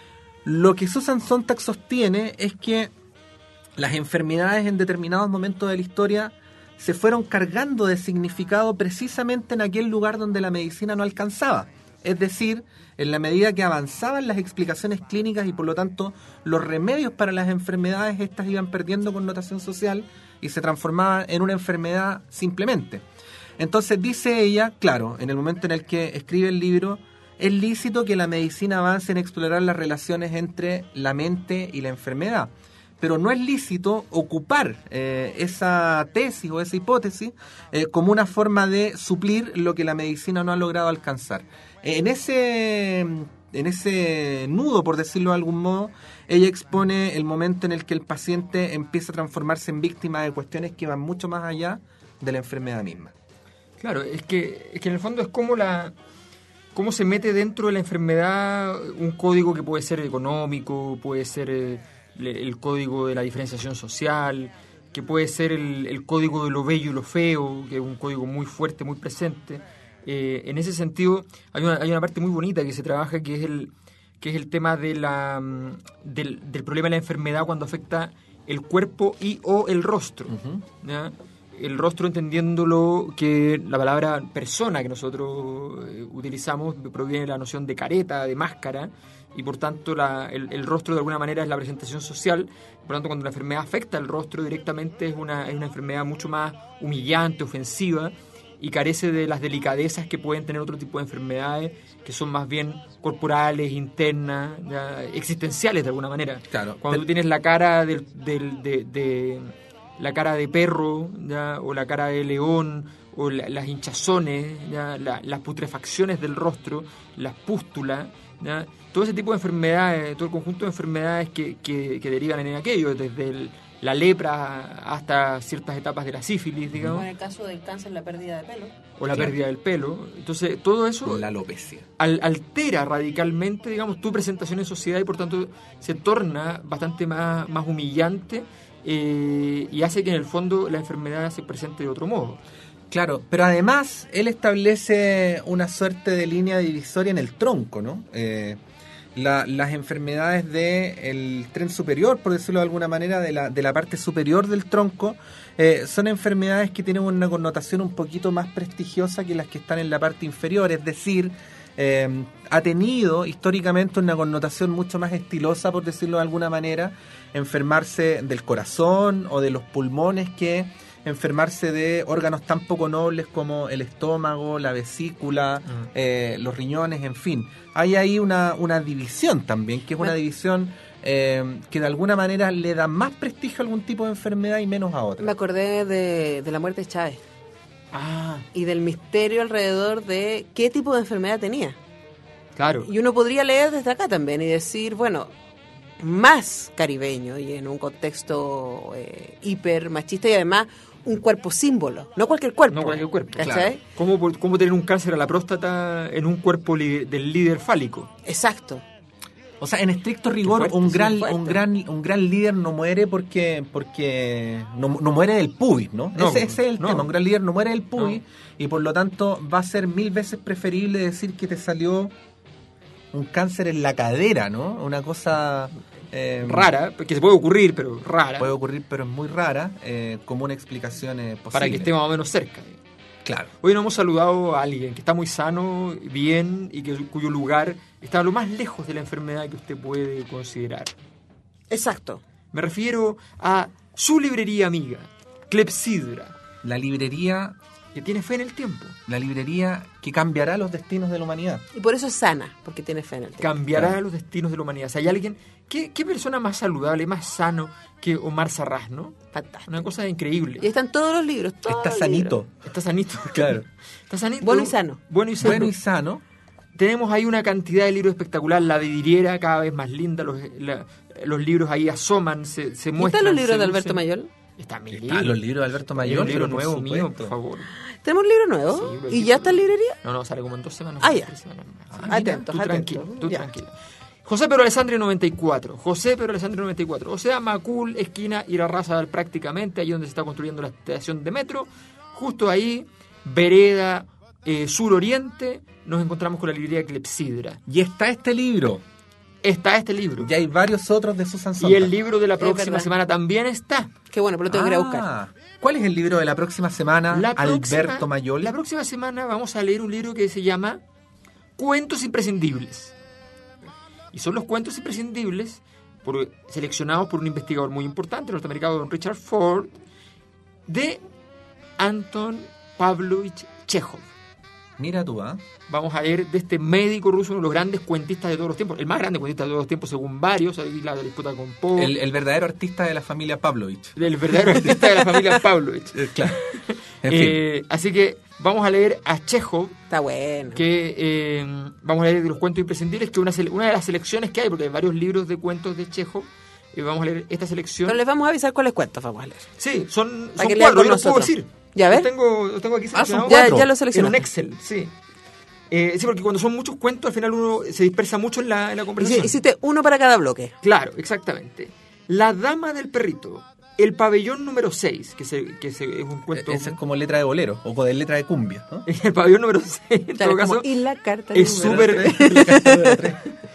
lo que Susan Sontag sostiene es que las enfermedades en determinados momentos de la historia se fueron cargando de significado precisamente en aquel lugar donde la medicina no alcanzaba. Es decir, en la medida que avanzaban las explicaciones clínicas y por lo tanto los remedios para las enfermedades, estas iban perdiendo connotación social y se transformaban en una enfermedad simplemente. Entonces dice ella, claro, en el momento en el que escribe el libro, es lícito que la medicina avance en explorar las relaciones entre la mente y la enfermedad, pero no es lícito ocupar eh, esa tesis o esa hipótesis eh, como una forma de suplir lo que la medicina no ha logrado alcanzar. En ese, en ese nudo, por decirlo de algún modo, ella expone el momento en el que el paciente empieza a transformarse en víctima de cuestiones que van mucho más allá de la enfermedad misma. Claro, es que, es que en el fondo es como la... cómo se mete dentro de la enfermedad un código que puede ser económico, puede ser eh, el código de la diferenciación social, que puede ser el, el código de lo bello y lo feo, que es un código muy fuerte, muy presente. Eh, en ese sentido, hay una, hay una parte muy bonita que se trabaja, que es el, que es el tema de la, del, del problema de la enfermedad cuando afecta el cuerpo y o el rostro. Uh-huh. ¿Ya? El rostro, entendiéndolo que la palabra persona que nosotros eh, utilizamos proviene de la noción de careta, de máscara, y por tanto la, el, el rostro de alguna manera es la presentación social. Por tanto, cuando la enfermedad afecta al rostro directamente es una, es una enfermedad mucho más humillante, ofensiva, y carece de las delicadezas que pueden tener otro tipo de enfermedades que son más bien corporales, internas, ya, existenciales de alguna manera. Claro, cuando pero... tú tienes la cara del, del, de, de la cara de perro, ¿ya? O la cara de león, o la, las hinchazones, ¿ya? La, las putrefacciones del rostro, las pústulas, ¿ya? Todo ese tipo de enfermedades, todo el conjunto de enfermedades que, que, que derivan en aquello, desde el, la lepra hasta ciertas etapas de la sífilis, digamos. O en el caso del cáncer, la pérdida de pelo. O la claro. pérdida del pelo. Entonces, todo eso... La alopecia. Al, altera radicalmente, digamos, tu presentación en sociedad y, por tanto, se torna bastante más, más humillante eh, y hace que, en el fondo, la enfermedad se presente de otro modo. Claro, pero además, él establece una suerte de línea divisoria en el tronco, ¿no? Eh... La, las enfermedades del tren superior, por decirlo de alguna manera, de la, de la parte superior del tronco, eh, son enfermedades que tienen una connotación un poquito más prestigiosa que las que están en la parte inferior, es decir, eh, ha tenido históricamente una connotación mucho más estilosa, por decirlo de alguna manera, enfermarse del corazón o de los pulmones que enfermarse de órganos tan poco nobles como el estómago, la vesícula, uh-huh. eh, los riñones, en fin. Hay ahí una, una división también, que es una división eh, que de alguna manera le da más prestigio a algún tipo de enfermedad y menos a otra. Me acordé de, de la muerte de Chávez. Ah. Y del misterio alrededor de qué tipo de enfermedad tenía. Claro. Y uno podría leer desde acá también y decir, bueno, más caribeño y en un contexto eh, hiper machista y además un cuerpo símbolo, no cualquier cuerpo. No cualquier cuerpo, ¿cachai? Claro. ¿Cómo, ¿Cómo tener un cáncer a la próstata en un cuerpo li- del líder fálico? Exacto. O sea, en estricto rigor, fuerte, un sí, gran, fuerte. un gran, un gran líder no muere porque, porque no, no muere del pubis, ¿no? No, ese, ese es el no. tema. Un gran líder no muere del pubis y por lo tanto va a ser mil veces preferible decir que te salió un cáncer en la cadera, ¿no? Una cosa eh, Rara, que se puede ocurrir, pero rara. puede ocurrir, pero es muy rara, eh, como una explicación eh, posible. Para que esté más o menos cerca. Claro. Hoy nos hemos saludado a alguien que está muy sano, bien, y que cuyo lugar está lo más lejos de la enfermedad que usted puede considerar. Exacto. Me refiero a su librería amiga, Clepsidra, La librería, que tiene fe en el tiempo. la librería que cambiará los destinos de la humanidad. Y por eso es sana, porque tiene fe en el tiempo. Cambiará Claro. los destinos de la humanidad. O sea, hay alguien... ¿Qué, qué persona más saludable, más sano que Omar Sarrás, no? Fantástico. Una cosa increíble. Y están todos los libros, todos Está los sanito. libros. Está sanito. Claro. Está sanito. Bueno y sano. Bueno y sano. Bueno y sano. Tenemos ahí una cantidad de libros espectacular. La vidriera cada vez más linda. Los, la- los libros ahí asoman, se, se ¿Y muestran. están los libros se de Alberto lucen. Mayol? Está mi Están libro. los libros de Alberto Hay Mayol. un libro pero por nuevo mío, supuesto. por favor. ¿Tenemos un libro nuevo? Sí, pero ¿Y sí, ya pero- está en librería? No, no, sale como en dos semanas. Ah, más, ya. tres semanas más. Ah, mira, atentos, tú atentos. tranquilo, tú Ya. tranquilo. José Pedro Alessandri noventa y cuatro. José Pedro Alessandri noventa y cuatro. O sea, Macul, esquina Irarrázaval prácticamente, ahí donde se está construyendo la estación de metro. Justo ahí, vereda eh, sur-oriente, nos encontramos con la librería Clepsidra. Y está este libro. Está este libro. Y hay varios otros de Susan Y Sontag. el libro de la Es próxima verdad. semana también está. Qué bueno, pero lo tengo que ir a buscar. Ah, ¿cuál es el libro de la próxima semana, La próxima- Alberto Mayol? La próxima semana vamos a leer un libro que se llama Cuentos Imprescindibles. Y son los cuentos imprescindibles por- seleccionados por un investigador muy importante, norteamericano, don Richard Ford, de Anton Pavlovich Chekhov. Mira tú, ¿ah? Vamos a leer de este médico ruso, uno de los grandes cuentistas de todos los tiempos, el más grande cuentista de todos los tiempos, según varios, ahí la disputa con Poe, El, el verdadero artista de la familia Pavlovich. el verdadero artista de la familia Pavlovich. Eh, claro. En fin. Eh, así que vamos a leer a Chekhov, Está bueno. que eh, vamos a leer de los cuentos imprescindibles, que una, sele- una de las selecciones que hay, porque hay varios libros de cuentos de Chekhov, y vamos a leer esta selección. Pero les vamos a avisar cuáles cuentos vamos a leer. Sí, son, Para son que lean cuatro, con yo los puedo nosotros. decir. ¿Ya ves? Los tengo, los tengo aquí Ah, son seleccionados. Ya, cuatro. ya lo En un seleccionaste. Excel, sí. Eh, sí, porque cuando son muchos cuentos, al final uno se dispersa mucho en la, en la Hici- conversación. Hiciste uno para cada bloque. Claro, exactamente. La Dama del Perrito. El pabellón número seis, que, se, que se, es un cuento... Esa es como letra de bolero o de letra de cumbia, ¿no? El pabellón número seis, en Claro, todo como, caso, y la carta es número súper... tres. La carta de tres.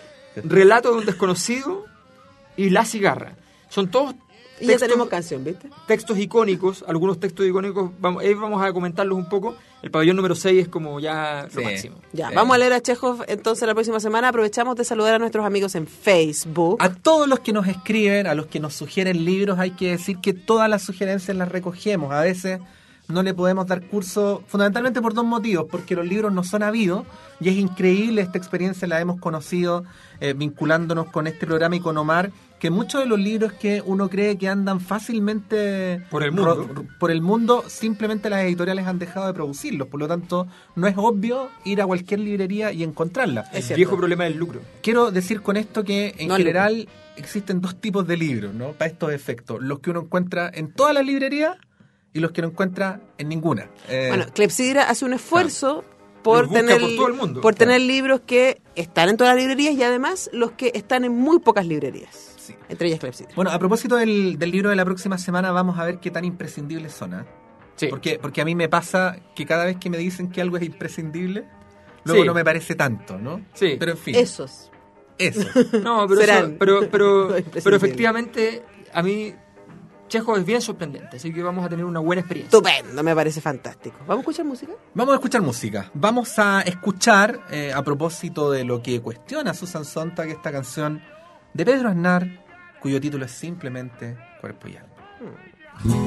Relato de un desconocido y La cigarra. Son todos Y ya textos, tenemos canción, ¿viste? textos icónicos, algunos textos icónicos, vamos, eh, vamos a comentarlos un poco. El pabellón número seis es como ya lo Sí. máximo. Ya, Sí. vamos a leer a Chekhov entonces la próxima semana. Aprovechamos de saludar a nuestros amigos en Facebook. A todos los que nos escriben, a los que nos sugieren libros, hay que decir que todas las sugerencias las recogemos. A veces no le podemos dar curso, fundamentalmente por dos motivos, porque los libros no son habidos y es increíble, esta experiencia la hemos conocido eh, vinculándonos con este programa y con Omar, que muchos de los libros que uno cree que andan fácilmente Por el mundo. ro- por el mundo, simplemente las editoriales han dejado de producirlos, por lo tanto no es obvio ir a cualquier librería y encontrarla. El cierto. viejo problema del lucro. Quiero decir con esto que en No, general existen dos tipos de libros, ¿no? Para estos efectos. Los que uno encuentra en todas las librerías y los que no encuentra en ninguna. Eh, Bueno, Clepsidra hace un esfuerzo por Los busca tener por todo el mundo. por Claro. tener libros que están en todas las librerías y además los que están en muy pocas librerías. Sí. Entre ellas Clepsidra. Bueno, a propósito del, del libro de la próxima semana, vamos a ver qué tan imprescindibles son, ¿ah? Sí. Porque, porque a mí me pasa que cada vez que me dicen que algo es imprescindible, luego Sí. no me parece tanto, ¿no? Sí. Pero en fin, Esos. eso. No, pero, Serán. eso- pero, pero, Imprescindible. pero efectivamente a mí Chekhov es bien sorprendente, así que vamos a tener una buena experiencia. Estupendo, me parece fantástico. ¿Vamos a escuchar música? Vamos a escuchar música. Vamos a escuchar, eh, a propósito de lo que cuestiona Susan Sontag, esta canción de Pedro Aznar, cuyo título es simplemente Cuerpo y Alma.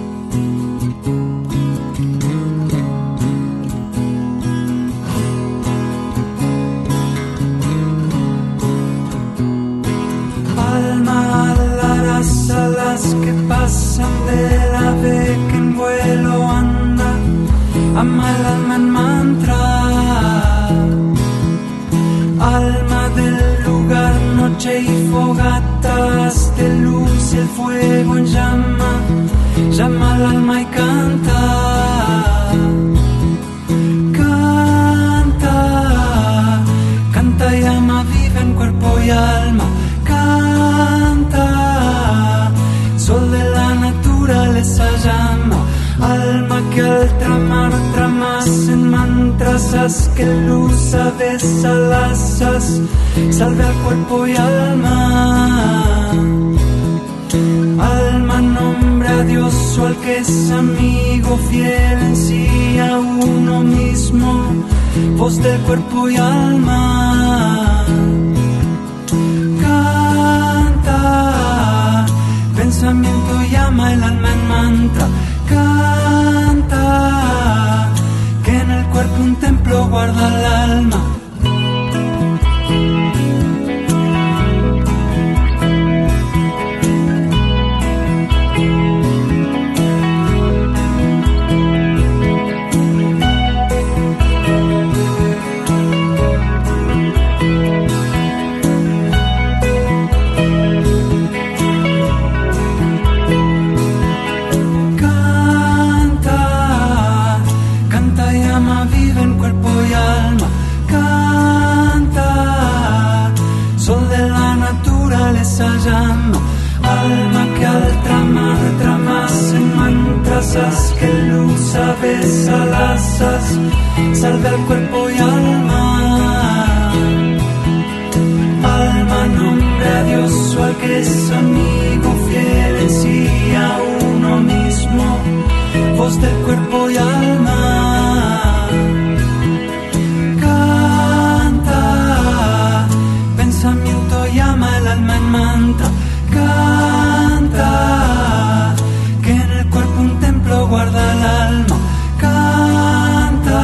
Alma, alarás a las que pasan del ave que en vuelo anda, ama el alma en mantra. Alma del lugar, noche y fogatas de luz, el fuego en llama, llama al alma y canta. Canta, canta y ama, vive en cuerpo y alma. che al tramar tramasen mantras, haz que luz a desalazas, salve al cuerpo y alma. Alma, nombre a Dios o al que es amigo, fiel en sí a uno mismo, voz del cuerpo y alma. Canta, pensamiento llama el alma en mantra. Canta, que en el cuerpo un templo guarda el alma. Llama, alma que al tramar tramas en mantras, haz que luz a desalazas, salve al cuerpo y alma. Alma, nombre a Dios o al que es amigo, fiel en sí a uno mismo, voz del cuerpo y alma. Canta, pensamiento llama el alma en mantra. Canta, que en el cuerpo un templo guarda el alma. Canta,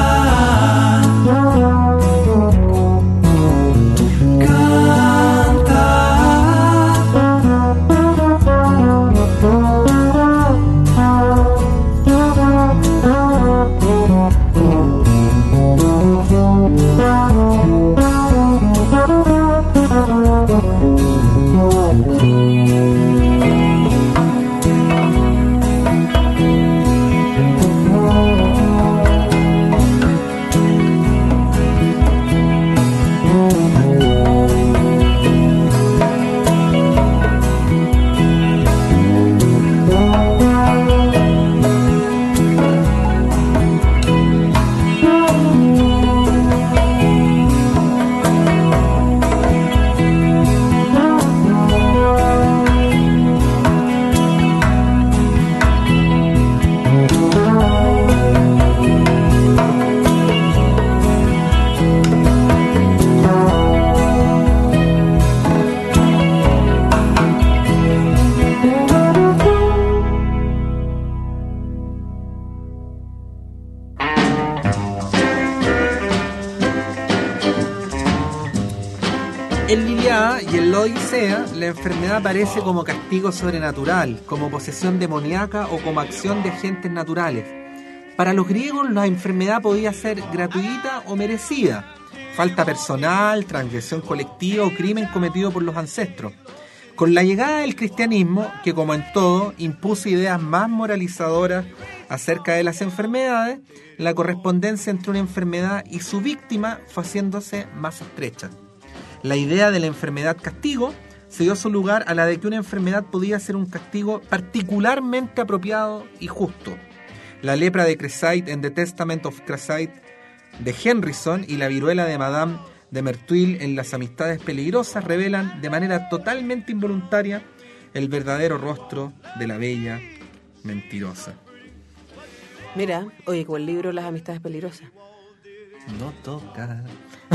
canta. En Liliada y en la Odisea, la enfermedad aparece como castigo sobrenatural, como posesión demoníaca o como acción de agentes naturales. Para los griegos, la enfermedad podía ser gratuita o merecida, falta personal, transgresión colectiva o crimen cometido por los ancestros. Con la llegada del cristianismo, que como en todo, impuso ideas más moralizadoras acerca de las enfermedades, la correspondencia entre una enfermedad y su víctima fue haciéndose más estrecha. La idea de la enfermedad castigo se dio su lugar a la de que una enfermedad podía ser un castigo particularmente apropiado y justo. La lepra de Creside en The Testament of Creside de Henryson y la viruela de Madame de Merteuil en Las Amistades Peligrosas revelan de manera totalmente involuntaria el verdadero rostro de la bella mentirosa. Mira, oye, con el libro Las Amistades Peligrosas. No toca.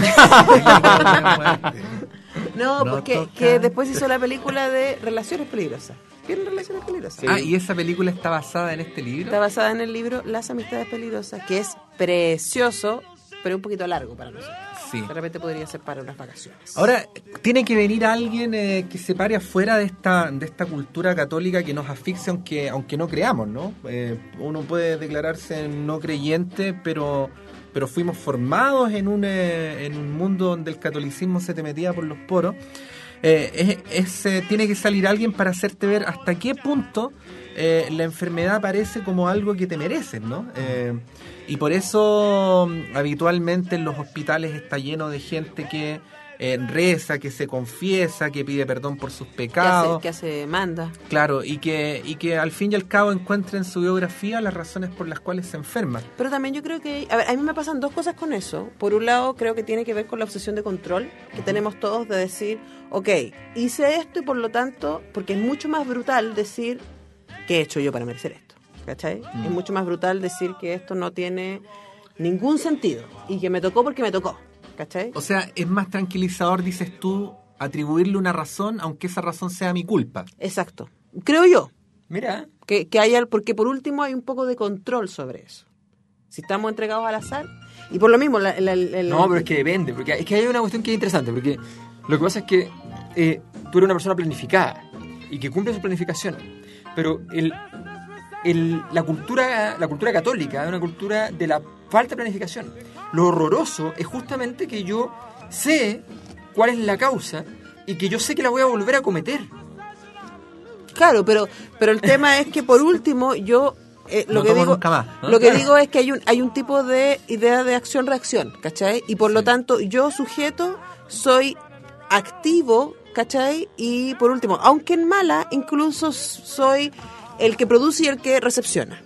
No, No porque toca. que después hizo la película de Relaciones Peligrosas. ¿Vieron Relaciones Peligrosas? Ah, y esa película está basada en este libro. Está basada en el libro Las Amistades Peligrosas, que es precioso, pero un poquito largo para nosotros. Sí. De repente podría ser para unas vacaciones. Ahora, tiene que venir alguien eh, que se pare afuera de esta de esta cultura católica que nos asfixia, aunque, aunque no creamos, ¿no? Eh, uno puede declararse no creyente, pero... pero fuimos formados en un, eh, en un mundo donde el catolicismo se te metía por los poros. Eh, es, es, eh, tiene que salir alguien para hacerte ver hasta qué punto eh, la enfermedad parece como algo que te mereces, ¿no? Eh, y por eso habitualmente en los hospitales está lleno de gente que eh, reza, que se confiesa, que pide perdón por sus pecados. Que hace, que hace manda. Claro, y que, y que al fin y al cabo encuentra en su biografía las razones por las cuales se enferma. Pero también yo creo que, a ver, a mí me pasan dos cosas con eso. Por un lado, creo que tiene que ver con la obsesión de control que tenemos todos de decir, ok, hice esto y por lo tanto, porque es mucho más brutal decir, ¿qué he hecho yo para merecer esto? ¿Cachai? Mm. Es mucho más brutal decir que esto no tiene ningún sentido y que me tocó porque me tocó. ¿Cachai? O sea, es más tranquilizador, dices tú, atribuirle una razón, aunque esa razón sea mi culpa. Exacto. Creo yo. Mira. Que, que haya, porque por último hay un poco de control sobre eso. Si estamos entregados al azar. Y por lo mismo... La, la, la, no, pero es que depende. Porque es que hay una cuestión que es interesante. Porque lo que pasa es que eh, tú eres una persona planificada y que cumple su planificación. Pero el, el, la, cultura, la cultura católica es una cultura de la falta de planificación. Lo horroroso es justamente que yo sé cuál es la causa y que yo sé que la voy a volver a cometer. Claro, pero pero el tema es que por último yo eh, lo no que digo nunca más, ¿no? lo que digo es que hay un hay un tipo de idea de acción-reacción, ¿cachai? Y por sí. lo tanto yo sujeto soy activo, ¿cachai? Y por último, aunque en mala, incluso soy el que produce y el que recepciona.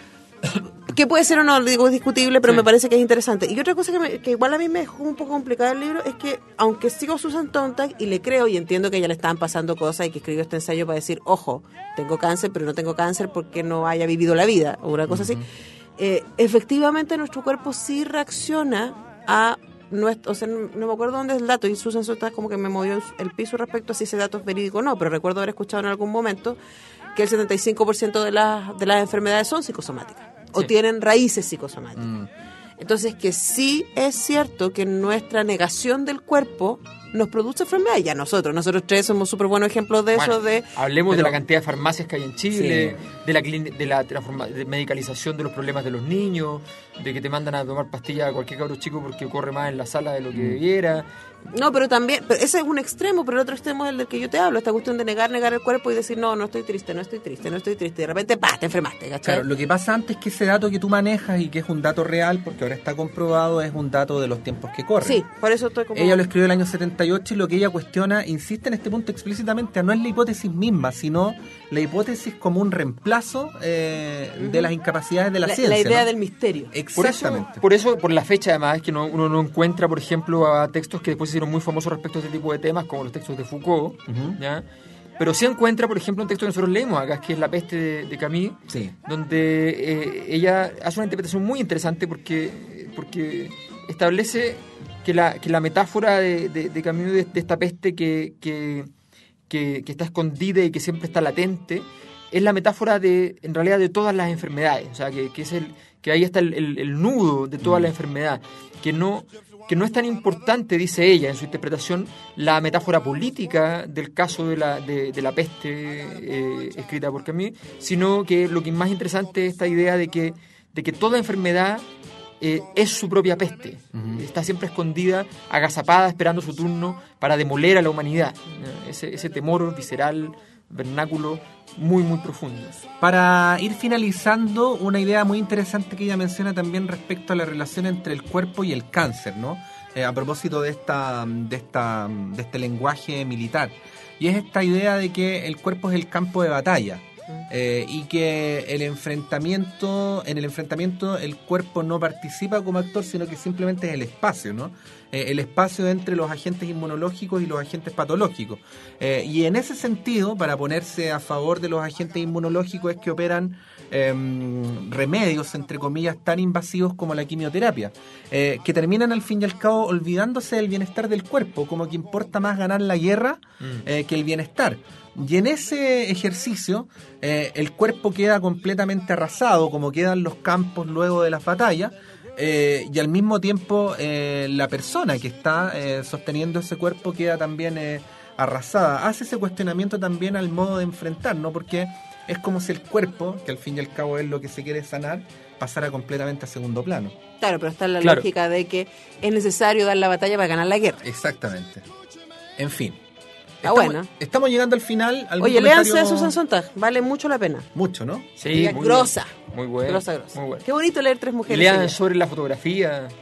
Que puede ser o no, digo, es discutible, pero sí. me parece que es interesante. Y otra cosa que, me, que igual a mí me dejó un poco complicado el libro es que, aunque sigo a Susan Sontag y le creo y entiendo que a ella le estaban pasando cosas y que escribió este ensayo para decir, ojo, tengo cáncer, pero no tengo cáncer porque no haya vivido la vida, o una cosa uh-huh. así, eh, efectivamente nuestro cuerpo sí reacciona a nuestro, o sea, no, no me acuerdo dónde es el dato, y Susan Sontag como que me movió el piso respecto a si ese dato es verídico o no, pero recuerdo haber escuchado en algún momento que el setenta y cinco por ciento de las, de las enfermedades son psicosomáticas. O sí. tienen raíces psicosomáticas. Mm. Entonces, que sí es cierto que nuestra negación del cuerpo nos produce enfermedad. Ya nosotros, nosotros tres somos súper buenos ejemplos de bueno, eso. De, hablemos pero, de la cantidad de farmacias que hay en Chile, sí. de la de la transforma, de medicalización de los problemas de los niños, de que te mandan a tomar pastillas a cualquier cabro chico porque corre más en la sala de lo que debiera. No, pero también, pero ese es un extremo, pero el otro extremo es el del que yo te hablo, esta cuestión de negar, negar el cuerpo y decir, no, no estoy triste, no estoy triste, no estoy triste, de repente, ¡pah!, te enfermaste, ¿cachai? Claro, lo que pasa antes es que ese dato que tú manejas y que es un dato real, porque ahora está comprobado, es un dato de los tiempos que corren. Sí, por eso estoy como... Ella lo escribió en el año setenta y ocho y lo que ella cuestiona, insiste en este punto explícitamente, no es la hipótesis misma, sino la hipótesis como un reemplazo eh, uh-huh. de las incapacidades de la, la ciencia. La idea, ¿no?, del misterio. Exactamente. Por eso, por eso, por la fecha además, que no, uno no encuentra, por ejemplo, a textos que después se hicieron muy famosos respecto a este tipo de temas, como los textos de Foucault, uh-huh. ¿ya? Pero sí encuentra, por ejemplo, un texto que nosotros leemos acá, que es La peste de, de Camus, sí. donde eh, ella hace una interpretación muy interesante porque, porque establece que la, que la metáfora de, de, de Camus de, de esta peste que, que, que, que está escondida y que siempre está latente, es la metáfora de, en realidad, de todas las enfermedades. O sea, que, que, es el, que ahí está el, el, el nudo de toda mm. la enfermedad, que no... que no es tan importante, dice ella en su interpretación, la metáfora política del caso de la, de, de la peste eh, escrita por Camus, sino que lo que es más interesante es esta idea de que, de que toda enfermedad eh, es su propia peste. Uh-huh. Está siempre escondida, agazapada, esperando su turno para demoler a la humanidad. ¿no? Ese, ese temor visceral, vernáculo, muy, muy profundo. Para ir finalizando, una idea muy interesante que ella menciona también respecto a la relación entre el cuerpo y el cáncer, ¿no? Eh, a propósito de esta, de esta, de este lenguaje militar. Y es esta idea de que el cuerpo es el campo de batalla. Eh, y que el enfrentamiento en el enfrentamiento el cuerpo no participa como actor, sino que simplemente es el espacio, ¿no? Eh, el espacio entre los agentes inmunológicos y los agentes patológicos. Eh, y en ese sentido, para ponerse a favor de los agentes inmunológicos, es que operan eh, remedios, entre comillas, tan invasivos como la quimioterapia, eh, que terminan al fin y al cabo olvidándose del bienestar del cuerpo, como que importa más ganar la guerra eh, que el bienestar. Y en ese ejercicio eh, el cuerpo queda completamente arrasado, como quedan los campos luego de las batallas, eh, y al mismo tiempo eh, la persona que está eh, sosteniendo ese cuerpo queda también eh, arrasada. Hace ese cuestionamiento también al modo de enfrentar, ¿no? Porque es como si el cuerpo, que al fin y al cabo es lo que se quiere sanar, pasara completamente a segundo plano. Claro, pero está la claro. lógica de que es necesario dar la batalla para ganar la guerra. Exactamente. En fin. Ah, estamos, bueno. Estamos llegando al final. Oye, léanse a Susan Sontag, vale mucho la pena. Mucho, ¿no? Sí, muy grosa. Muy bueno. Grosa, grosa. Muy bueno. Qué bonito leer tres mujeres. Lean seguidas. sobre la fotografía.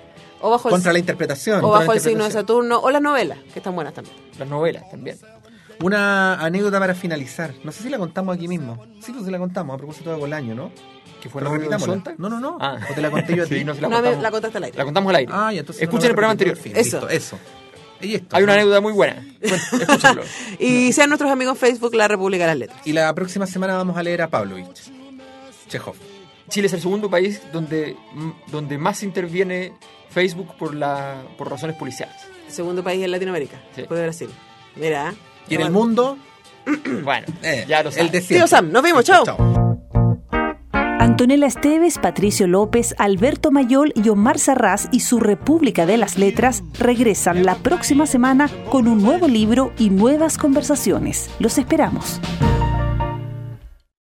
O bajo contra el, la interpretación. O contra bajo la el signo de interpretación. Saturno, o las novelas, que están buenas también. Las novelas también. Una anécdota para finalizar. No sé si la contamos aquí mismo. Sí, pues si la contamos a propósito de Bolaño, ¿no? ¿Que fue Pero la reunión de repitámosla. Sontag? No, no, no. Ah. O te la conté yo a ti. Sí, no, se la No, me- contamos. la contaste al aire. La contamos al aire. Ah, y entonces Escuchen no el programa la anterior. repetí, en fin, Eso. Listo, eso. Y esto, Hay una ¿no? anécdota muy buena. Bueno, escúchenlo. Y sean nuestros amigos en Facebook, La República de las Letras. Y la próxima semana vamos a leer a Pavlovich. Chekhov. Chile es el segundo país donde, donde más interviene Facebook por, la, por razones policiales. Segundo país en Latinoamérica, Sí. después de Brasil. Mira. Y en el mundo, Bueno, eh, ya lo el saben. de Tío siempre. Sam, nos vemos, chao. Antonella Esteves, Patricio López, Alberto Mayol y Omar Sarraz y su República de las Letras regresan la próxima semana con un nuevo libro y nuevas conversaciones. Los esperamos.